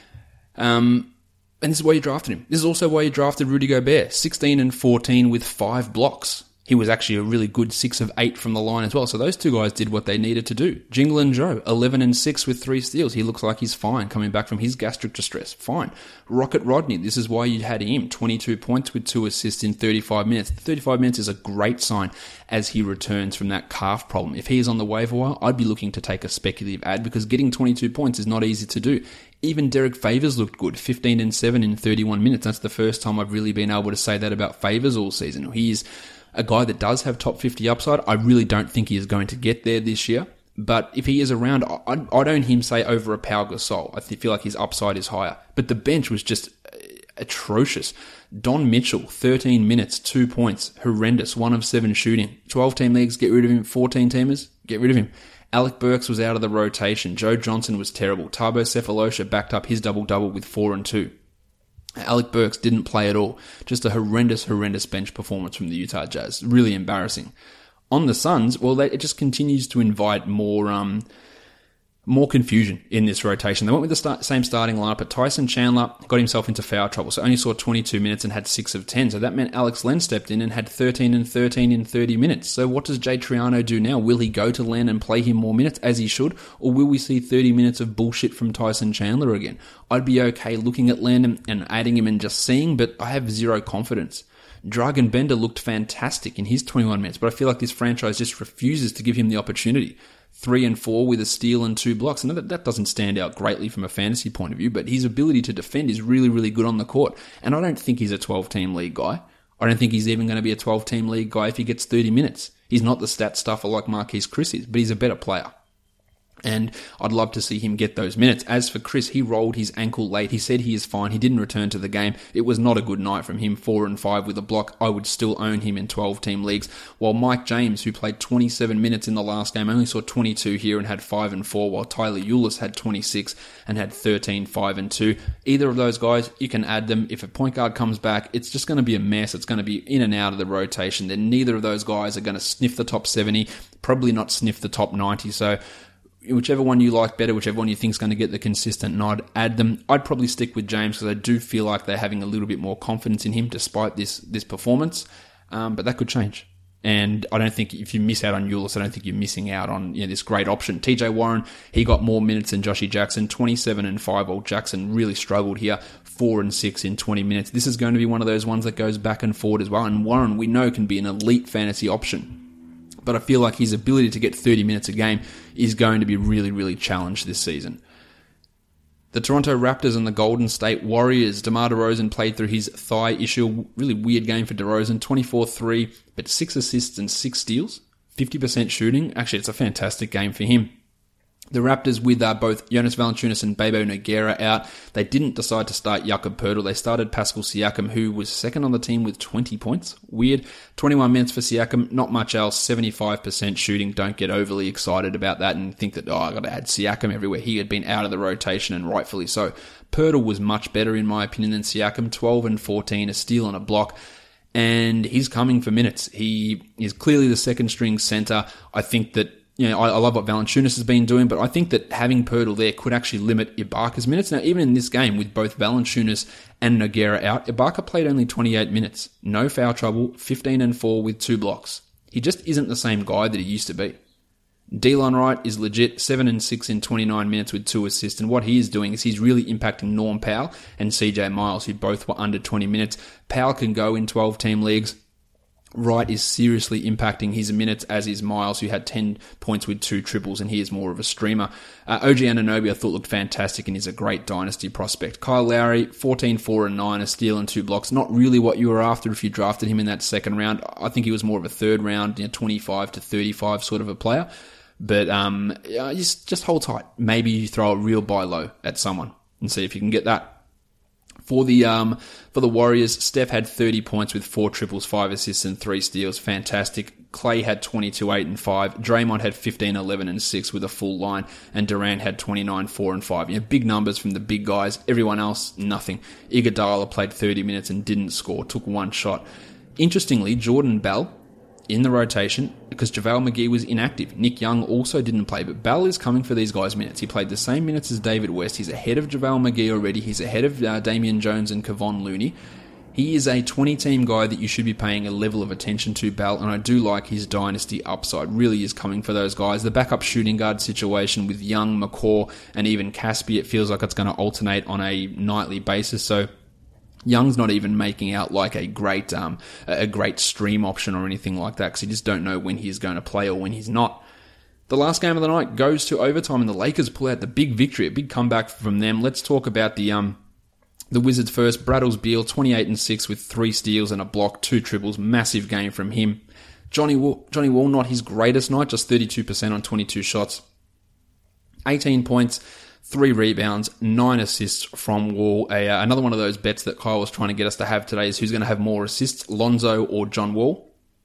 Um, and this is why you drafted him. This is also why you drafted Rudy Gobert, sixteen and fourteen with five blocks. He was actually a really good six of eight from the line as well. So those two guys did what they needed to do. Jingling Joe, eleven and six with three steals. He looks like he's fine coming back from his gastric distress. Fine. Rocket Rodney, this is why you had him. twenty-two points with two assists in thirty-five minutes. thirty-five minutes is a great sign as he returns from that calf problem. If he is on the waiver wire, I'd be looking to take a speculative ad because getting twenty-two points is not easy to do. Even Derek Favors looked good, fifteen and seven in thirty-one minutes. That's the first time I've really been able to say that about Favors all season. He's a guy that does have top fifty upside. I really don't think he is going to get there this year. But if he is around, I'd, I'd own him, say, over a Pau Gasol. I feel like his upside is higher. But the bench was just atrocious. Don Mitchell, thirteen minutes, two points, horrendous, one of seven shooting. twelve-team leagues, get rid of him. fourteen-teamers, get rid of him. Alec Burks was out of the rotation. Joe Johnson was terrible. Tabo Cephalosha backed up his double-double with four and two. Alec Burks didn't play at all. Just a horrendous, horrendous bench performance from the Utah Jazz. Really embarrassing. On the Suns, well, they, it just continues to invite more um, more confusion in this rotation. They went with the start, same starting lineup, but Tyson Chandler got himself into foul trouble, so only saw twenty-two minutes and had six of ten. So that meant Alex Len stepped in and had thirteen and thirteen in thirty minutes. So what does Jay Triano do now? Will he go to Len and play him more minutes, as he should? Or will we see thirty minutes of bullshit from Tyson Chandler again? I'd be okay looking at Len and, and adding him and just seeing, but I have zero confidence. Dragan Bender looked fantastic in his twenty-one minutes, but I feel like this franchise just refuses to give him the opportunity. Three and four with a steal and two blocks. And that, that doesn't stand out greatly from a fantasy point of view, but his ability to defend is really, really good on the court. And I don't think he's a twelve-team league guy. I don't think he's even going to be a twelve-team league guy if he gets thirty minutes. He's not the stat stuffer like Marquise Chris is, but he's a better player. And I'd love to see him get those minutes. As for Chris, he rolled his ankle late. He said he is fine. He didn't return to the game. It was not a good night from him. Four and five with a block. I would still own him in twelve-team leagues. While Mike James, who played twenty-seven minutes in the last game, only saw twenty-two here and had five and four, while Tyler Ulis had twenty-six and had thirteen, five and two. Either of those guys, you can add them. If a point guard comes back, it's just going to be a mess. It's going to be in and out of the rotation. Then neither of those guys are going to sniff the top seventy, probably not sniff the top ninety. So whichever one you like better, whichever one you think is going to get the consistent nod, add them. I'd probably stick with James because I do feel like they're having a little bit more confidence in him despite this this performance. Um, but that could change. And I don't think if you miss out on Ulis, I don't think you're missing out on, you know, this great option. T J Warren, he got more minutes than Joshy Jackson, twenty-seven and five. Old Jackson really struggled here, four and six in twenty minutes. This is going to be one of those ones that goes back and forward as well. And Warren, we know, can be an elite fantasy option. But I feel like his ability to get thirty minutes a game is going to be really, really challenged this season. The Toronto Raptors and the Golden State Warriors. DeMar DeRozan played through his thigh issue. Really weird game for DeRozan. twenty-four three, but six assists and six steals. fifty percent shooting. Actually, it's a fantastic game for him. The Raptors with uh, both Jonas Valanciunas and Bebo Nogueira out. They didn't decide to start Jakob Poeltl. They started Pascal Siakam, who was second on the team with twenty points. Weird. twenty-one minutes for Siakam. Not much else. seventy-five percent shooting. Don't get overly excited about that and think that, oh, I got to add Siakam everywhere. He had been out of the rotation, and rightfully so. Poeltl was much better, in my opinion, than Siakam. twelve and fourteen, a steal and a block. And he's coming for minutes. He is clearly the second string center. I think that You know, I, I love what Valanciunas has been doing, but I think that having Poeltl there could actually limit Ibaka's minutes. Now, even in this game, with both Valanciunas and Nogueira out, Ibaka played only twenty-eight minutes. No foul trouble, fifteen and four with two blocks. He just isn't the same guy that he used to be. Delon Wright is legit, seven and six in twenty-nine minutes with two assists, and what he is doing is he's really impacting Norm Powell and C J Miles, who both were under twenty minutes. Powell can go in twelve-team leagues. Wright is seriously impacting his minutes, as is Miles, who had ten points with two triples, and he is more of a streamer. Uh, O G Anunoby, I thought, looked fantastic and is a great dynasty prospect. Kyle Lowry, fourteen, four, and nine, a steal and two blocks. Not really what you were after if you drafted him in that second round. I think he was more of a third round, you know, twenty-five to thirty-five sort of a player. But um, yeah, just, just hold tight. Maybe you throw a real buy low at someone and see if you can get that. For the um for the Warriors, Steph had thirty points with four triples, five assists, and three steals. Fantastic. Clay had twenty-two, eight, and five. Draymond had fifteen, eleven, and six with a full line. And Durant had twenty-nine, four, and five. You know, big numbers from the big guys. Everyone else, nothing. Iguodala played thirty minutes and didn't score. Took one shot. Interestingly, Jordan Bell in the rotation, because JaVale McGee was inactive. Nick Young also didn't play, but Bell is coming for these guys' minutes. He played the same minutes as David West. He's ahead of JaVale McGee already. He's ahead of uh, Damian Jones and Kevon Looney. He is a twenty-team guy that you should be paying a level of attention to, Bell, and I do like his dynasty upside. Really is coming for those guys. The backup shooting guard situation with Young, McCaw, and even Caspi, it feels like it's going to alternate on a nightly basis, so Young's not even making out like a great um, a great stream option or anything like that, because you just don't know when he's going to play or when he's not. The last game of the night goes to overtime, and the Lakers pull out the big victory, a big comeback from them. Let's talk about the um the Wizards first. Bradley Beal, twenty-eight and six with three steals and a block, two triples, massive game from him. Johnny Wall, Johnny Wall, not his greatest night, just thirty-two percent on twenty-two shots, eighteen points. Three rebounds, nine assists from Wall. A, uh, another one of those bets that Kyle was trying to get us to have today is who's going to have more assists, Lonzo or John Wall.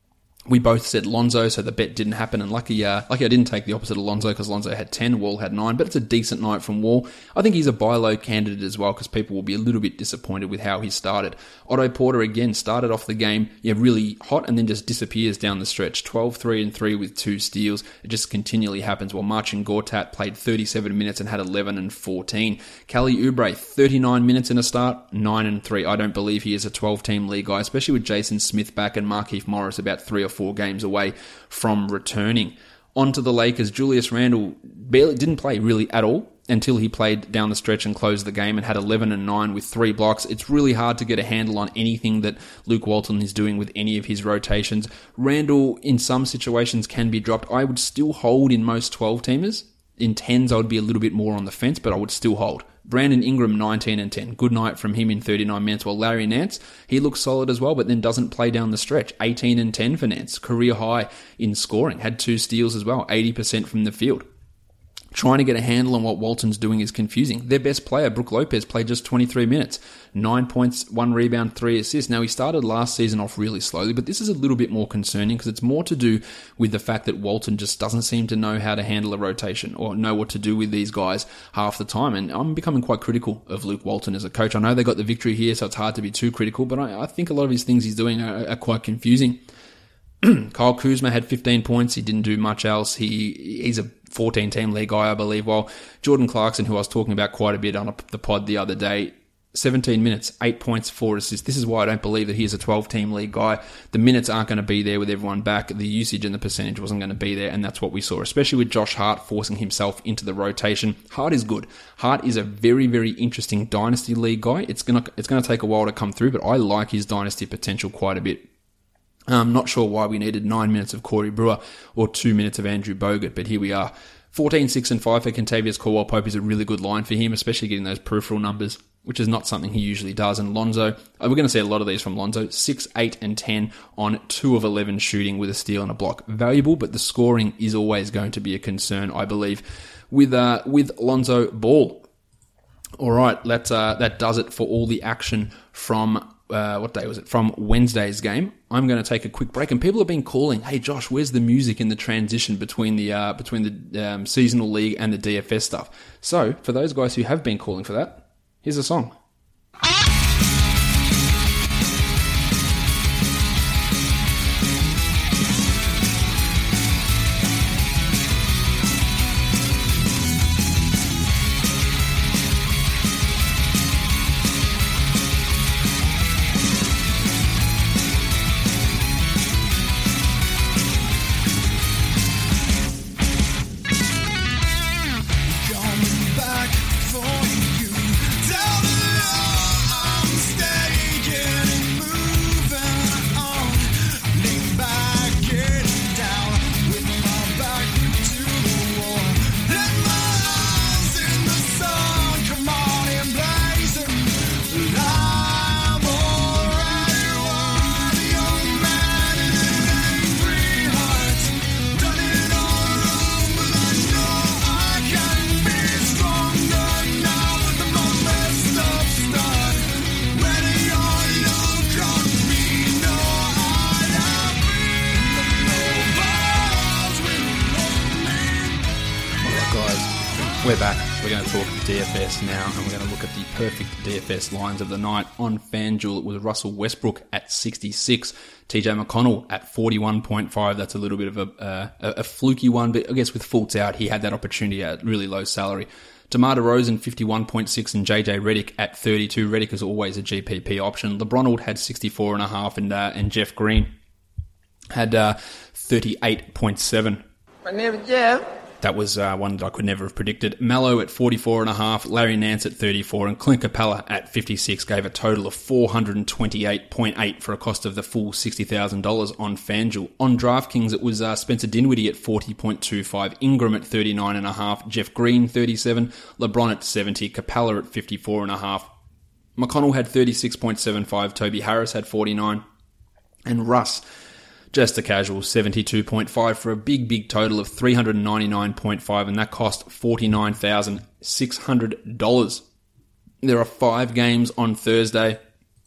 We both said Lonzo, so the bet didn't happen, and lucky, uh, lucky I didn't take the opposite of Lonzo, because Lonzo had ten, Wall had nine, but it's a decent night from Wall. I think he's a buy low candidate as well, because people will be a little bit disappointed with how he started. Otto Porter, again, started off the game yeah, really hot, and then just disappears down the stretch. twelve, three, and three with two steals. It just continually happens, while Marcin Gortat played thirty-seven minutes and had eleven and fourteen. Kelly Oubre, thirty-nine minutes in a start, nine and three. I don't believe he is a twelve-team league guy, especially with Jason Smith back and Markieff Morris about three or four games away from returning. On to the Lakers. Julius Randle barely didn't play really at all until he played down the stretch and closed the game and had eleven and nine with three blocks. It's really hard to get a handle on anything that Luke Walton is doing with any of his rotations. Randle, in some situations, can be dropped. I would still hold in most twelve-teamers. In tens, I would be a little bit more on the fence, but I would still hold. Brandon Ingram, nineteen and ten. Good night from him in thirty-nine minutes. While Larry Nance, he looks solid as well, but then doesn't play down the stretch. eighteen and ten for Nance. Career high in scoring. Had two steals as well. eighty percent from the field. Trying to get a handle on what Walton's doing is confusing. Their best player, Brook Lopez, played just twenty-three minutes. Nine points, one rebound, three assists. Now, he started last season off really slowly, but this is a little bit more concerning because it's more to do with the fact that Walton just doesn't seem to know how to handle a rotation or know what to do with these guys half the time. And I'm becoming quite critical of Luke Walton as a coach. I know they got the victory here, so it's hard to be too critical, but I, I think a lot of his things he's doing are, are quite confusing. Kyle Kuzma had fifteen points. He didn't do much else. He He's a fourteen-team league guy, I believe, while Jordan Clarkson, who I was talking about quite a bit on the pod the other day, seventeen minutes, eight points, four assists. This is why I don't believe that he is a twelve-team league guy. The minutes aren't going to be there with everyone back. The usage and the percentage wasn't going to be there, and that's what we saw, especially with Josh Hart forcing himself into the rotation. Hart is good. Hart is a very, very interesting dynasty league guy. It's going to, it's going to take a while to come through, but I like his dynasty potential quite a bit. I'm not sure why we needed nine minutes of Corey Brewer or two minutes of Andrew Bogut, but here we are. fourteen, six, and five for Kentavious Caldwell-Pope is a really good line for him, especially getting those peripheral numbers, which is not something he usually does. And Lonzo, we're going to see a lot of these from Lonzo, six, eight, and ten on two of eleven shooting with a steal and a block. Valuable, but the scoring is always going to be a concern, I believe, with uh, with Lonzo Ball. All right, that, uh, that does it for all the action from Uh, what day was it? From Wednesday's game. I'm going to take a quick break, and people have been calling, "Hey Josh, where's the music in the transition between the uh, between the um, seasonal league and the D F S stuff?" So, for those guys who have been calling for that, here's a song. We're back. We're going to talk D F S now, and we're going to look at the perfect D F S lines of the night. On FanDuel, it was Russell Westbrook at sixty-six, T J McConnell at forty-one point five. That's a little bit of a, uh, a, a fluky one, but I guess with Fultz out, he had that opportunity at really low salary. DeMar DeRozan, fifty-one point six, and J J Redick at thirty-two. Redick is always a G P P option. LeBron had sixty-four point five, and, uh, and Jeff Green had uh, thirty-eight point seven. My name is Jeff. That was uh, one that I could never have predicted. Mallow at forty-four point five, Larry Nance at thirty-four, and Clint Capella at fifty-six gave a total of four hundred twenty-eight point eight for a cost of the full sixty thousand dollars on FanDuel. On DraftKings, it was uh, Spencer Dinwiddie at forty point two five, Ingram at thirty-nine point five, Jeff Green thirty-seven, LeBron at seventy, Capella at fifty-four point five. McConnell had thirty-six point seven five, Toby Harris had forty-nine, and Russ, just a casual, seventy-two point five for a big, big total of three hundred ninety-nine point five, and that cost forty-nine thousand six hundred dollars. There are five games on Thursday,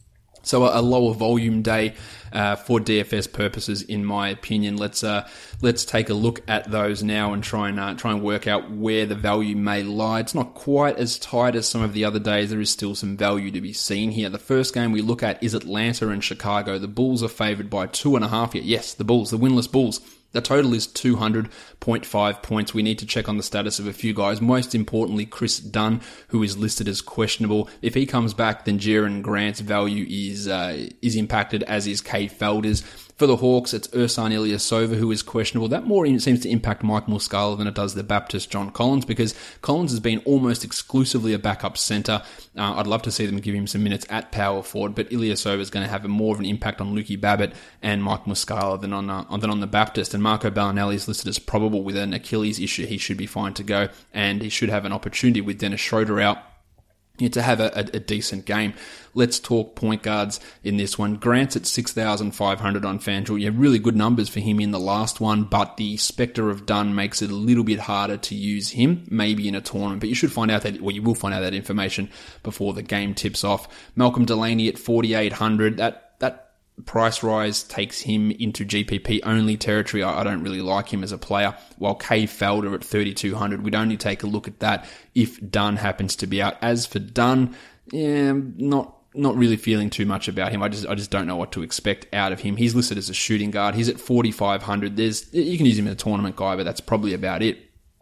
so a lower volume day uh, for D F S purposes, in my opinion. Let's uh, let's take a look at those now and try and uh, try and work out where the value may lie. It's not quite as tight as some of the other days. There is still some value to be seen here. The first game we look at is Atlanta and Chicago. The Bulls are favored by two and a half. Yes, the Bulls, the winless Bulls. The total is two hundred point five points. We need to check on the status of a few guys. Most importantly, Chris Dunn, who is listed as questionable. If he comes back, then Jaren Grant's value is uh, is impacted, as is Kay Felder's. For the Hawks, it's Ersan Ilyasova, who is questionable. That more seems to impact Mike Muscala than it does the Baptist John Collins, because Collins has been almost exclusively a backup center. Uh, I'd love to see them give him some minutes at power forward, but Ilyasova is going to have a more of an impact on Lukey Babbitt and Mike Muscala than on, uh, than on the Baptist. And Marco Bellinelli is listed as probable with an Achilles issue. He should be fine to go, and he should have an opportunity with Dennis Schroeder out to have a, a, a decent game. Let's talk point guards in this one. Grant's at six thousand five hundred on FanDuel. Yeah, really good numbers for him in the last one, but the spectre of Dunn makes it a little bit harder to use him, maybe in a tournament, but you should find out that, well, you will find out that information before the game tips off. Malcolm Delaney at forty-eight hundred. That, that price rise takes him into G P P only territory. I, I don't really like him as a player. While Kay Felder at thirty-two hundred, we'd only take a look at that if Dunn happens to be out. As for Dunn, yeah, not not really feeling too much about him. I just I just don't know what to expect out of him. He's listed as a shooting guard. He's at forty-five hundred. There's you can use him as a tournament guy, but that's probably about it.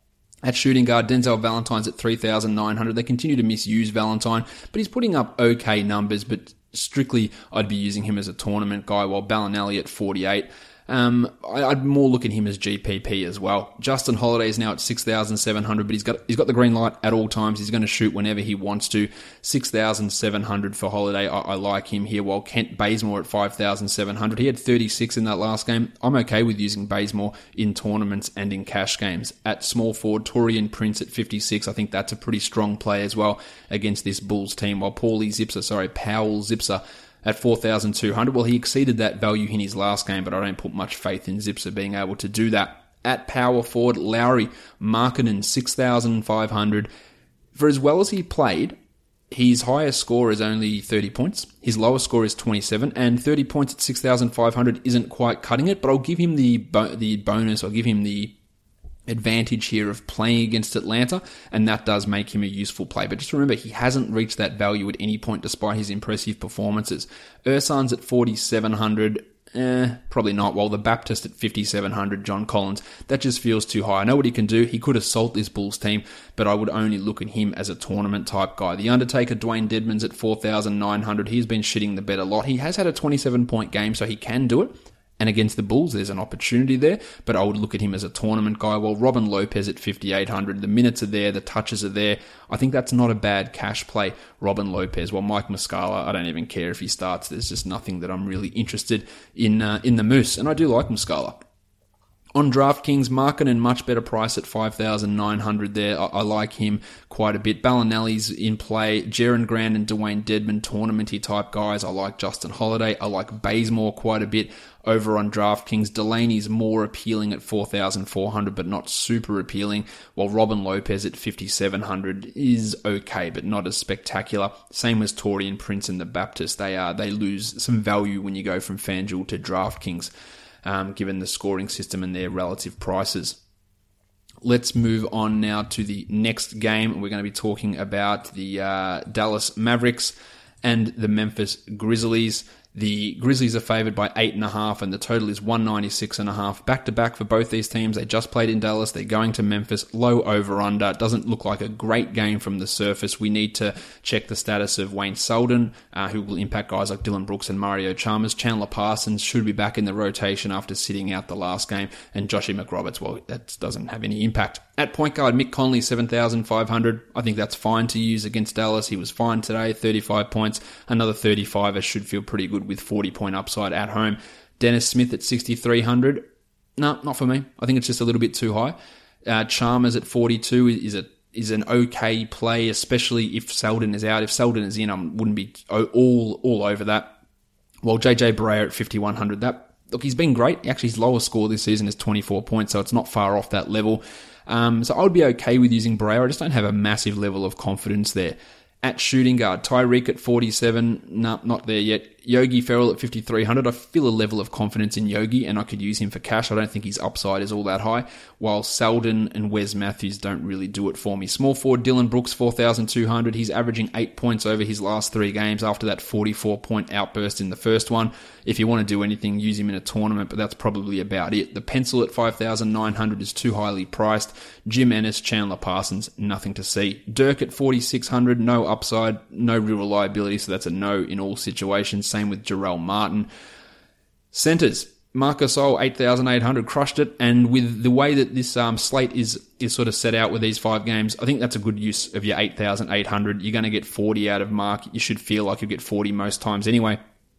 At shooting guard, Denzel Valentine's at three thousand nine hundred. They continue to misuse Valentine, but he's putting up okay numbers, but strictly I'd be using him as a tournament guy, while Bellinelli at forty-eight. Um, I'd more look at him as G P P as well. Justin Holiday is now at six thousand seven hundred, but he's got he's got the green light at all times. He's going to shoot whenever he wants to. six thousand seven hundred for Holiday. I, I like him here, while Kent Bazemore at five thousand seven hundred. He had thirty-six in that last game. I'm okay with using Bazemore in tournaments and in cash games. At small forward, Taurean Prince at fifty-six. I think that's a pretty strong play as well against this Bulls team, while Paulie Zipser, sorry, Powell Zipser at four thousand two hundred. Well, he exceeded that value in his last game, but I don't put much faith in Zipser being able to do that. At power forward, Lowry Markkanen, six thousand five hundred. For as well as he played, his highest score is only thirty points. His lowest score is twenty-seven, and thirty points at six thousand five hundred isn't quite cutting it, but I'll give him the bo- the bonus, I'll give him the advantage here of playing against Atlanta, and that does make him a useful play. But just remember, he hasn't reached that value at any point despite his impressive performances. Ersan's at forty-seven hundred. Eh, probably not. While the Baptist at fifty-seven hundred, John Collins, that just feels too high. I know what he can do. He could assault this Bulls team, but I would only look at him as a tournament type guy. The Undertaker, Dwayne Dedmon's at four thousand nine hundred. He's been shitting the bed a lot. He has had a twenty-seven point game, so he can do it. And against the Bulls, there's an opportunity there, but I would look at him as a tournament guy. While Robin Lopez at fifty-eight hundred, the minutes are there, the touches are there. I think that's not a bad cash play, Robin Lopez. While Mike Muscala, I don't even care if he starts. There's just nothing that I'm really interested in uh, in the Moose, and I do like Muscala. On DraftKings, Markkanen, much better price at five thousand nine hundred there. I, I like him quite a bit. Bellinelli's in play. Jaren Grant and Dwayne Dedmon, tournamenty type guys. I like Justin Holiday. I like Bazemore quite a bit over on DraftKings. Delaney's more appealing at four thousand four hundred, but not super appealing, while Robin Lopez at fifty-seven hundred is okay, but not as spectacular. Same as Taurean Prince and the Baptist. They are, they lose some value when you go from FanDuel to DraftKings. Um, given the scoring system and their relative prices. Let's move on now to the next game. We're going to be talking about the uh, Dallas Mavericks and the Memphis Grizzlies. The Grizzlies are favored by eight and a half, and the total is one ninety-six and a half. Back to back for both these teams. They just played in Dallas. They're going to Memphis. Low over under. It doesn't look like a great game from the surface. We need to check the status of Wayne Selden, uh, who will impact guys like Dylan Brooks and Mario Chalmers. Chandler Parsons should be back in the rotation after sitting out the last game, and Joshie McRoberts, well, that doesn't have any impact. At point guard, Mick Conley, seven thousand five hundred. I think that's fine to use against Dallas. He was fine today, thirty-five points. Another thirty-five. I should feel pretty good with forty-point upside at home. Dennis Smith at sixty-three hundred. No, not for me. I think it's just a little bit too high. Uh, Chalmers at forty-two is a is an okay play, especially if Selden is out. If Selden is in, I wouldn't be all all over that. While J J Barea at fifty-one hundred, that look, he's been great. Actually, his lowest score this season is twenty-four points, so it's not far off that level. Um, so I would be okay with using Barea. I just don't have a massive level of confidence there. At shooting guard, Tyreek at forty-seven, no, not there yet. Yogi Ferrell at fifty-three hundred. I feel a level of confidence in Yogi, and I could use him for cash. I don't think his upside is all that high, while Selden and Wes Matthews don't really do it for me. Small forward Dylan Brooks, four thousand two hundred. He's averaging eight points over his last three games after that forty-four point outburst in the first one. If you want to do anything, use him in a tournament, but that's probably about it. The pencil at five thousand nine hundred is too highly priced. Jim Ennis, Chandler Parsons, nothing to see. Dirk at forty-six hundred, no upside, no real reliability, so that's a no in all situations. Same with Jarrell Martin. Centers, Marc Gasol, eight thousand eight hundred, crushed it. And with the way that this um, slate is is sort of set out with these five games, I think that's a good use of your eight thousand eight hundred. You're going to get forty out of Mark. You should feel like you'll get forty most times anyway.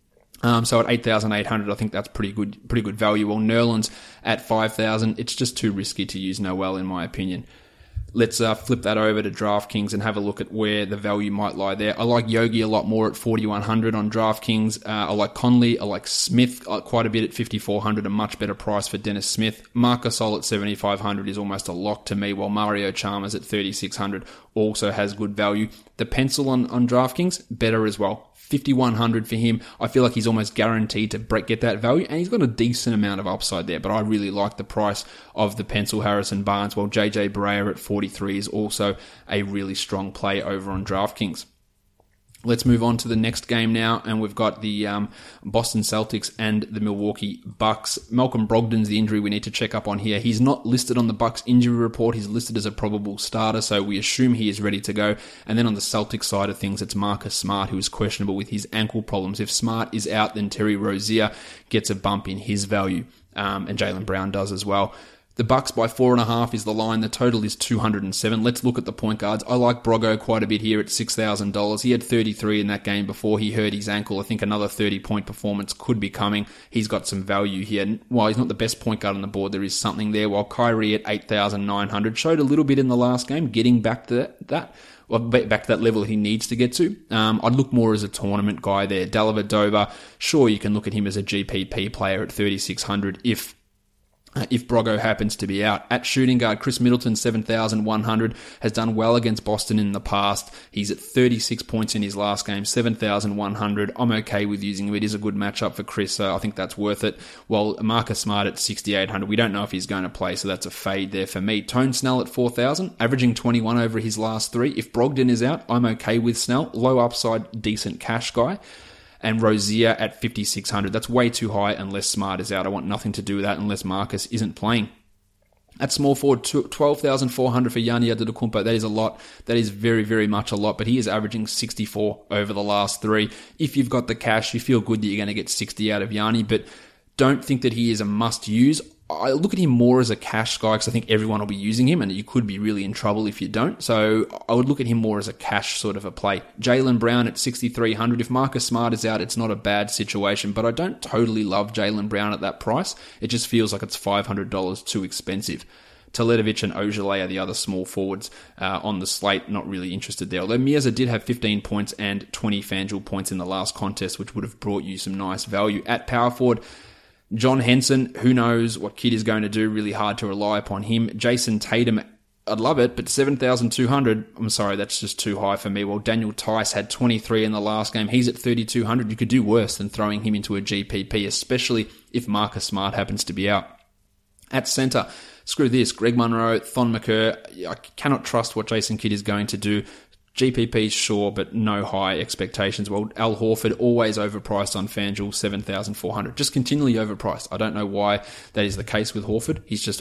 Um, so at eight thousand eight hundred, I think that's pretty good, pretty good value. Well, Nerlens at five thousand, it's just too risky to use Noel, in my opinion. Let's uh, flip that over to DraftKings and have a look at where the value might lie there. I like Yogi a lot more at forty-one hundred on DraftKings. Uh, I like Conley. I like Smith uh, quite a bit at fifty-four hundred, a much better price for Dennis Smith. Marc Gasol at seventy-five hundred is almost a lock to me, while Mario Chalmers at thirty-six hundred also has good value. The pencil on, on DraftKings, better as well. fifty-one hundred for him. I feel like he's almost guaranteed to get that value, and he's got a decent amount of upside there, but I really like the price of the pencil Harrison Barnes, while J J Barea at forty-three is also a really strong play over on DraftKings. Let's move on to the next game now, and we've got the um, Boston Celtics and the Milwaukee Bucks. Malcolm Brogdon's the injury we need to check up on here. He's not listed on the Bucks injury report. He's listed as a probable starter, so we assume he is ready to go. And then on the Celtics side of things, it's Marcus Smart, who is questionable with his ankle problems. If Smart is out, then Terry Rozier gets a bump in his value, um, and Jaylen Brown does as well. The Bucks by four and a half is the line. The total is two hundred seven. Let's look at the point guards. I like Brogo quite a bit here at six thousand dollars. He had thirty-three in that game before he hurt his ankle. I think another thirty-point performance could be coming. He's got some value here. While he's not the best point guard on the board, there is something there. While Kyrie at eight thousand nine hundred showed a little bit in the last game, getting back to that. that well, back to that level he needs to get to. Um, I'd look more as a tournament guy there. Dellavedova, sure, you can look at him as a G P P player at thirty-six hundred if If Brogo happens to be out. At shooting guard, Chris Middleton, seven thousand one hundred, has done well against Boston in the past. He's at thirty-six points in his last game, seven thousand one hundred. I'm okay with using him. It is a good matchup for Chris, so I think that's worth it. While Marcus Smart at sixty-eight hundred, we don't know if he's going to play, so that's a fade there for me. Tone Snell at four thousand, averaging twenty-one over his last three. If Brogdon is out, I'm okay with Snell. Low upside, decent cash guy. And Rozier at fifty-six hundred. That's way too high unless Smart is out. I want nothing to do with that unless Marcus isn't playing. At small forward, twelve thousand four hundred for Giannis Antetokounmpo. That is a lot. That is very, very much a lot, but he is averaging sixty-four over the last three. If you've got the cash, you feel good that you're going to get sixty out of Giannis, but don't think that he is a must-use. I look at him more as a cash guy because I think everyone will be using him and you could be really in trouble if you don't. So I would look at him more as a cash sort of a play. Jaylen Brown at sixty-three hundred. If Marcus Smart is out, it's not a bad situation, but I don't totally love Jaylen Brown at that price. It just feels like it's five hundred dollars too expensive. Teletovic and Ojale are the other small forwards uh, on the slate. Not really interested there. Although Mieza did have fifteen points and twenty FanDuel points in the last contest, which would have brought you some nice value. At power forward, John Henson, who knows what Kid is going to do, really hard to rely upon him. Jason Tatum, I'd love it, but seven thousand two hundred, I'm sorry, that's just too high for me. Well, Daniel Tice had twenty-three in the last game. He's at thirty-two hundred. You could do worse than throwing him into a G P P, especially if Marcus Smart happens to be out. At centre, screw this. Greg Munro, Thon McCurr. I cannot trust what Jason Kidd is going to do. G P P, sure, but no high expectations. Well, Al Horford, always overpriced on FanDuel, seven thousand four hundred dollars. Just continually overpriced. I don't know why that is the case with Horford. He's just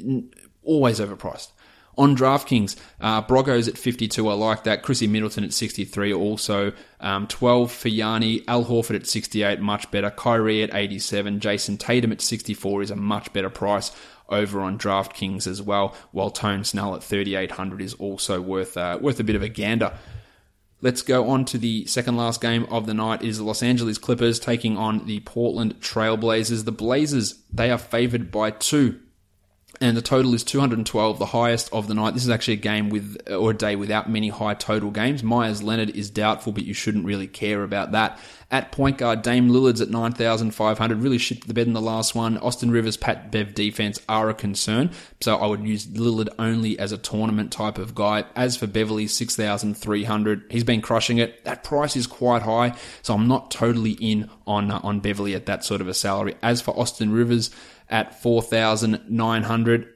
always overpriced. On DraftKings, uh, Brogos at fifty-two, I like that. Chrissy Middleton at sixty-three, also. Um, twelve for Yanni. Al Horford at sixty-eight, much better. Kyrie at eighty-seven. Jason Tatum at sixty-four is a much better price over on DraftKings as well, while Tone Snell at thirty-eight hundred is also worth uh, worth a bit of a gander. Let's go on to the second last game of the night. It is the Los Angeles Clippers taking on the Portland Trail Blazers. The Blazers, they are favored by two. And the total is two hundred twelve, the highest of the night. This is actually a game with, or a day without many high total games. Myers Leonard is doubtful, but you shouldn't really care about that. At point guard, Dame Lillard's at nine thousand five hundred. Really shit the bed in the last one. Austin Rivers, Pat Bev defense are a concern. So I would use Lillard only as a tournament type of guy. As for Beverly, six thousand three hundred. He's been crushing it. That price is quite high. So I'm not totally in on, uh, on Beverly at that sort of a salary. As for Austin Rivers, at four thousand nine hundred,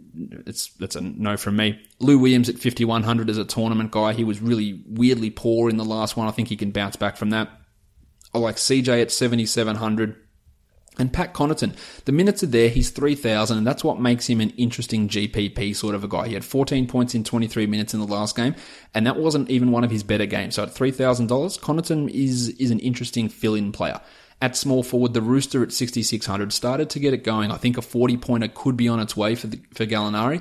it's that's a no from me. Lou Williams at fifty-one hundred as a tournament guy. He was really weirdly poor in the last one. I think he can bounce back from that. I like C J at seventy-seven hundred. And Pat Connaughton, the minutes are there, he's three thousand, and that's what makes him an interesting G P P sort of a guy. He had fourteen points in twenty-three minutes in the last game, and that wasn't even one of his better games. So at three thousand dollars, Connaughton is, is an interesting fill-in player. At small forward, the Rooster at sixty-six hundred started to get it going. I think a forty-pointer could be on its way for the, for Gallinari.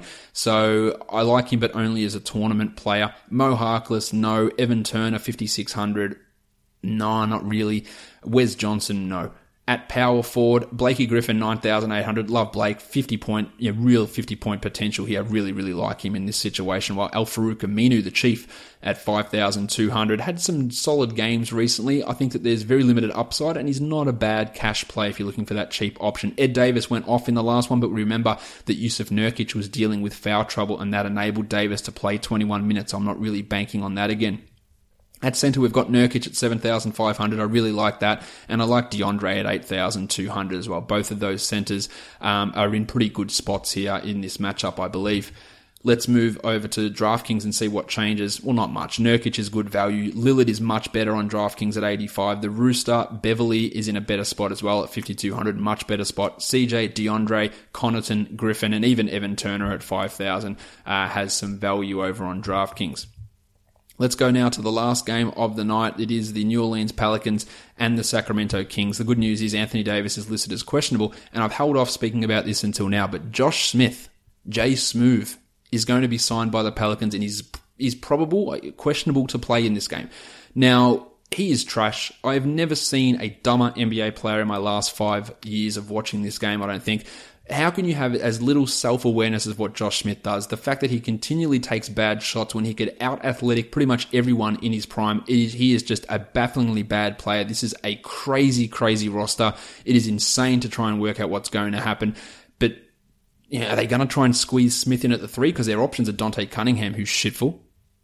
So I like him, but only as a tournament player. Mo Harkless, no. Evan Turner, fifty-six hundred. No, not really. Wes Johnson, no. At power forward, Blakey Griffin, nine thousand eight hundred. Love Blake, fifty point, yeah, real fifty point potential here. I really, really like him in this situation. While Al Farouk Aminu, the Chief, at five thousand two hundred. Had some solid games recently. I think that there's very limited upside, and he's not a bad cash play if you're looking for that cheap option. Ed Davis went off in the last one, but remember that Yusuf Nurkic was dealing with foul trouble, and that enabled Davis to play twenty-one minutes. I'm not really banking on that again. At centre, we've got Nurkic at seven thousand five hundred. I really like that. And I like DeAndre at eight thousand two hundred as well. Both of those centres um, are in pretty good spots here in this matchup, I believe. Let's move over to DraftKings and see what changes. Well, not much. Nurkic is good value. Lillard is much better on DraftKings at eighty-five. The Rooster, Beverly is in a better spot as well at fifty-two hundred. Much better spot. C J, DeAndre, Connaughton, Griffin, and even Evan Turner at five thousand uh, has some value over on DraftKings. Let's go now to the last game of the night. It is the New Orleans Pelicans and the Sacramento Kings. The good news is Anthony Davis is listed as questionable, and I've held off speaking about this until now, but Josh Smith, Jay Smooth, is going to be signed by the Pelicans, and he's, he's probable, questionable to play in this game. Now, he is trash. I've never seen a dumber N B A player in my last five years of watching this game, I don't think. How can you have as little self-awareness as what Josh Smith does? The fact that he continually takes bad shots when he could out-athletic pretty much everyone in his prime. Is, he is just a bafflingly bad player. This is a crazy, crazy roster. It is insane to try and work out what's going to happen. But you know, are they going to try and squeeze Smith in at the three? Because their options are Dante Cunningham, who's shitful.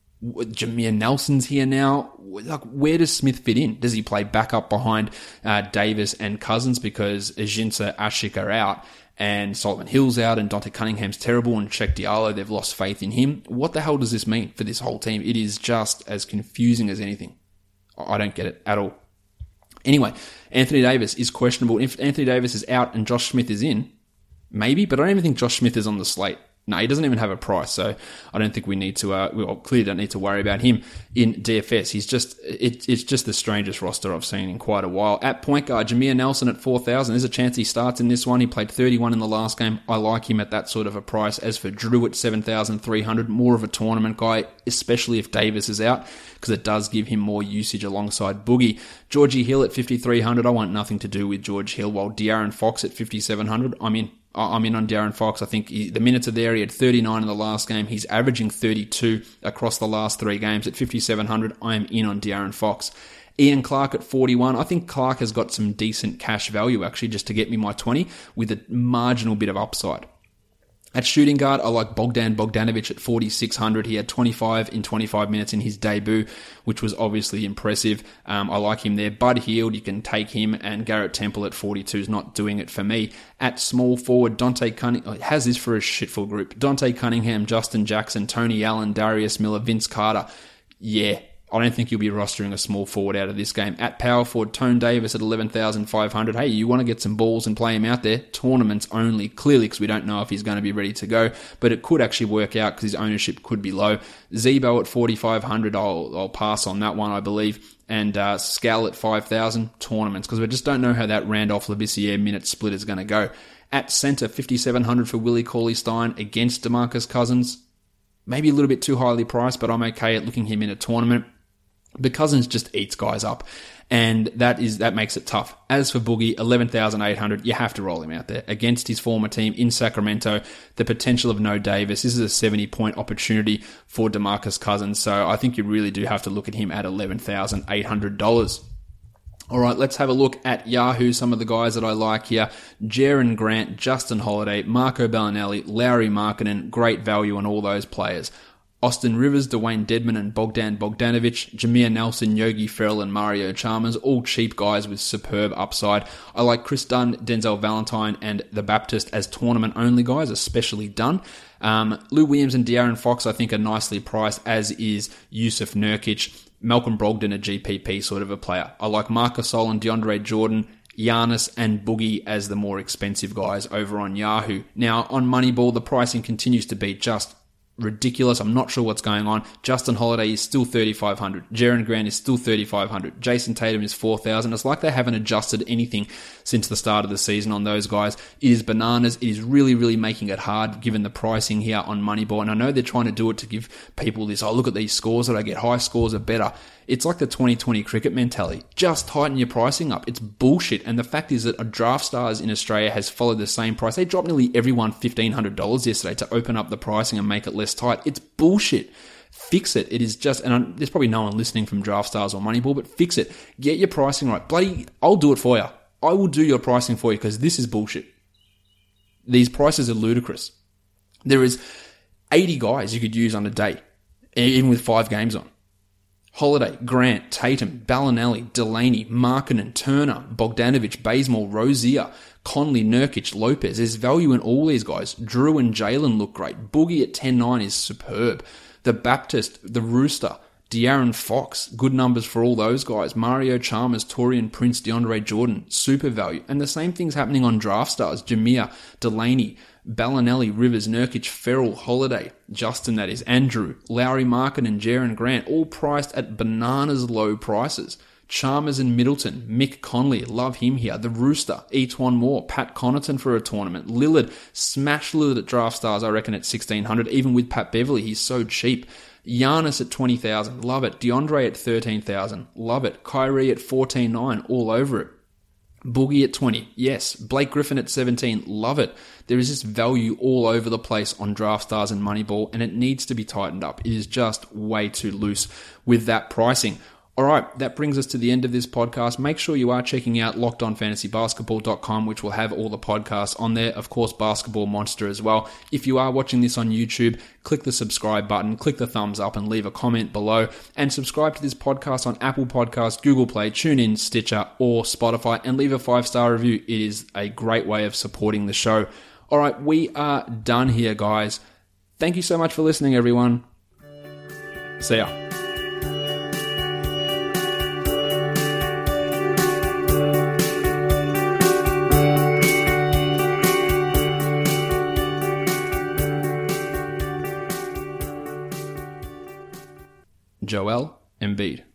Jameer Nelson's here now. Like, where does Smith fit in? Does he play back up behind uh, Davis and Cousins because Ajinça, Ashik are out? And Solomon Hill's out, and Dante Cunningham's terrible, and Cheick Diallo, they've lost faith in him. What the hell does this mean for this whole team? It is just as confusing as anything. I don't get it at all. Anyway, Anthony Davis is questionable. If Anthony Davis is out and Josh Smith is in, maybe, but I don't even think Josh Smith is on the slate. No, he doesn't even have a price, so I don't think we need to, uh, we clearly don't need to worry about him in D F S. He's just, it, it's just the strangest roster I've seen in quite a while. At point guard, Jameer Nelson at four thousand. There's a chance he starts in this one. He played thirty-one in the last game. I like him at that sort of a price. As for Drew at seven thousand three hundred, more of a tournament guy, especially if Davis is out, because it does give him more usage alongside Boogie. Georgie Hill at fifty-three hundred. I want nothing to do with George Hill, while De'Aaron Fox at fifty-seven hundred. I'm in. I'm in on De'Aaron Fox. I think he, the minutes are there. He had thirty-nine in the last game. He's averaging thirty-two across the last three games. At fifty-seven hundred, I am in on De'Aaron Fox. Ian Clark at forty-one. I think Clark has got some decent cash value, actually, just to get me my twenty with a marginal bit of upside. At shooting guard, I like Bogdan Bogdanovic at forty-six hundred. He had twenty-five in twenty-five minutes in his debut, which was obviously impressive. Um, I like him there. Bud Hield, you can take him, and Garrett Temple at forty-two is not doing it for me. At small forward, Dante Cunningham, oh, has this for a shitful group. Dante Cunningham, Justin Jackson, Tony Allen, Darius Miller, Vince Carter. Yeah. I don't think you'll be rostering a small forward out of this game. At power forward, Tone Davis at eleven thousand five hundred. Hey, you want to get some balls and play him out there? Tournaments only, clearly, because we don't know if he's going to be ready to go. But it could actually work out because his ownership could be low. Zebo at forty-five hundred. I'll, I'll pass on that one, I believe. And uh, Scal at five thousand. Tournaments, because we just don't know how that Randolph-Labissiere minute split is going to go. At center, fifty-seven hundred for Willie Cauley-Stein against DeMarcus Cousins. Maybe a little bit too highly priced, but I'm okay at looking him in a tournament. But Cousins just eats guys up, and that is that makes it tough. As for Boogie, eleven thousand eight hundred, you have to roll him out there. Against his former team in Sacramento, the potential of no Davis, this is a seventy-point opportunity for DeMarcus Cousins, so I think you really do have to look at him at eleven thousand eight hundred dollars. All right, let's have a look at Yahoo, some of the guys that I like here. Jaren Grant, Justin Holiday, Marco Bellinelli, Lauri Markkanen, great value on all those players. Austin Rivers, Dwayne Dedman, and Bogdan Bogdanovic, Jameer Nelson, Yogi Ferrell, and Mario Chalmers, all cheap guys with superb upside. I like Chris Dunn, Denzel Valentine, and The Baptist as tournament-only guys, especially Dunn. Um, Lou Williams and De'Aaron Fox, I think, are nicely priced, as is Yusuf Nurkic. Malcolm Brogdon, a G P P sort of a player. I like Marc Gasol and DeAndre Jordan, Giannis and Boogie as the more expensive guys over on Yahoo. Now, on Moneyball, the pricing continues to be just ridiculous. I'm not sure what's going on. Justin Holiday is still thirty-five hundred. Jaren Grant is still thirty-five hundred. Jason Tatum is four thousand. It's like they haven't adjusted anything since the start of the season on those guys. It is bananas. It is really, really making it hard given the pricing here on Moneyball. And I know they're trying to do it to give people this, oh, look at these scores that I get. High scores are better. It's like the twenty twenty cricket mentality. Just tighten your pricing up. It's bullshit. And the fact is that a Draft Stars in Australia has followed the same price. They dropped nearly everyone fifteen hundred dollars yesterday to open up the pricing and make it less tight. It's bullshit. Fix it. It is just, and I'm, there's probably no one listening from Draft Stars or Moneyball, but fix it. Get your pricing right. Bloody, I'll do it for you. I will do your pricing for you because this is bullshit. These prices are ludicrous. There is eighty guys you could use on a day, even with five games on. Holiday, Grant, Tatum, Bellinelli, Delaney, Markkanen, Turner, Bogdanovic, Bazemore, Rozier, Conley, Nurkic, Lopez. There's value in all these guys. Drew and Jalen look great. Boogie at ten nine is superb. The Baptist, the Rooster, De'Aaron Fox, good numbers for all those guys. Mario Chalmers, Taurean Prince, DeAndre Jordan, super value. And the same thing's happening on Draft Stars. Jameer, Delaney, Bellinelli, Rivers, Nurkic, Ferrell, Holiday, Justin, that is, Andrew, Lauri Markkanen, and Jaren Grant, all priced at bananas low prices. Chalmers and Middleton, Mick Conley, love him here. The Rooster, Etuan Moore, Pat Connaughton for a tournament. Lillard, smash Lillard at Draft Stars, I reckon at sixteen hundred, even with Pat Beverly, he's so cheap. Giannis at twenty thousand, love it. DeAndre at thirteen thousand, love it. Kyrie at fourteen nine, all over it. Boogie at twenty, yes. Blake Griffin at seventeen, love it. There is this value all over the place on Draft Stars and Moneyball, and it needs to be tightened up. It is just way too loose with that pricing. All right, that brings us to the end of this podcast. Make sure you are checking out locked on fantasy basketball dot com, which will have all the podcasts on there. Of course, Basketball Monster as well. If you are watching this on YouTube, click the subscribe button, click the thumbs up, and leave a comment below. And subscribe to this podcast on Apple Podcasts, Google Play, TuneIn, Stitcher, or Spotify, and leave a five-star review. It is a great way of supporting the show. All right, we are done here, guys. Thank you so much for listening, everyone. See ya. Joel Embiid.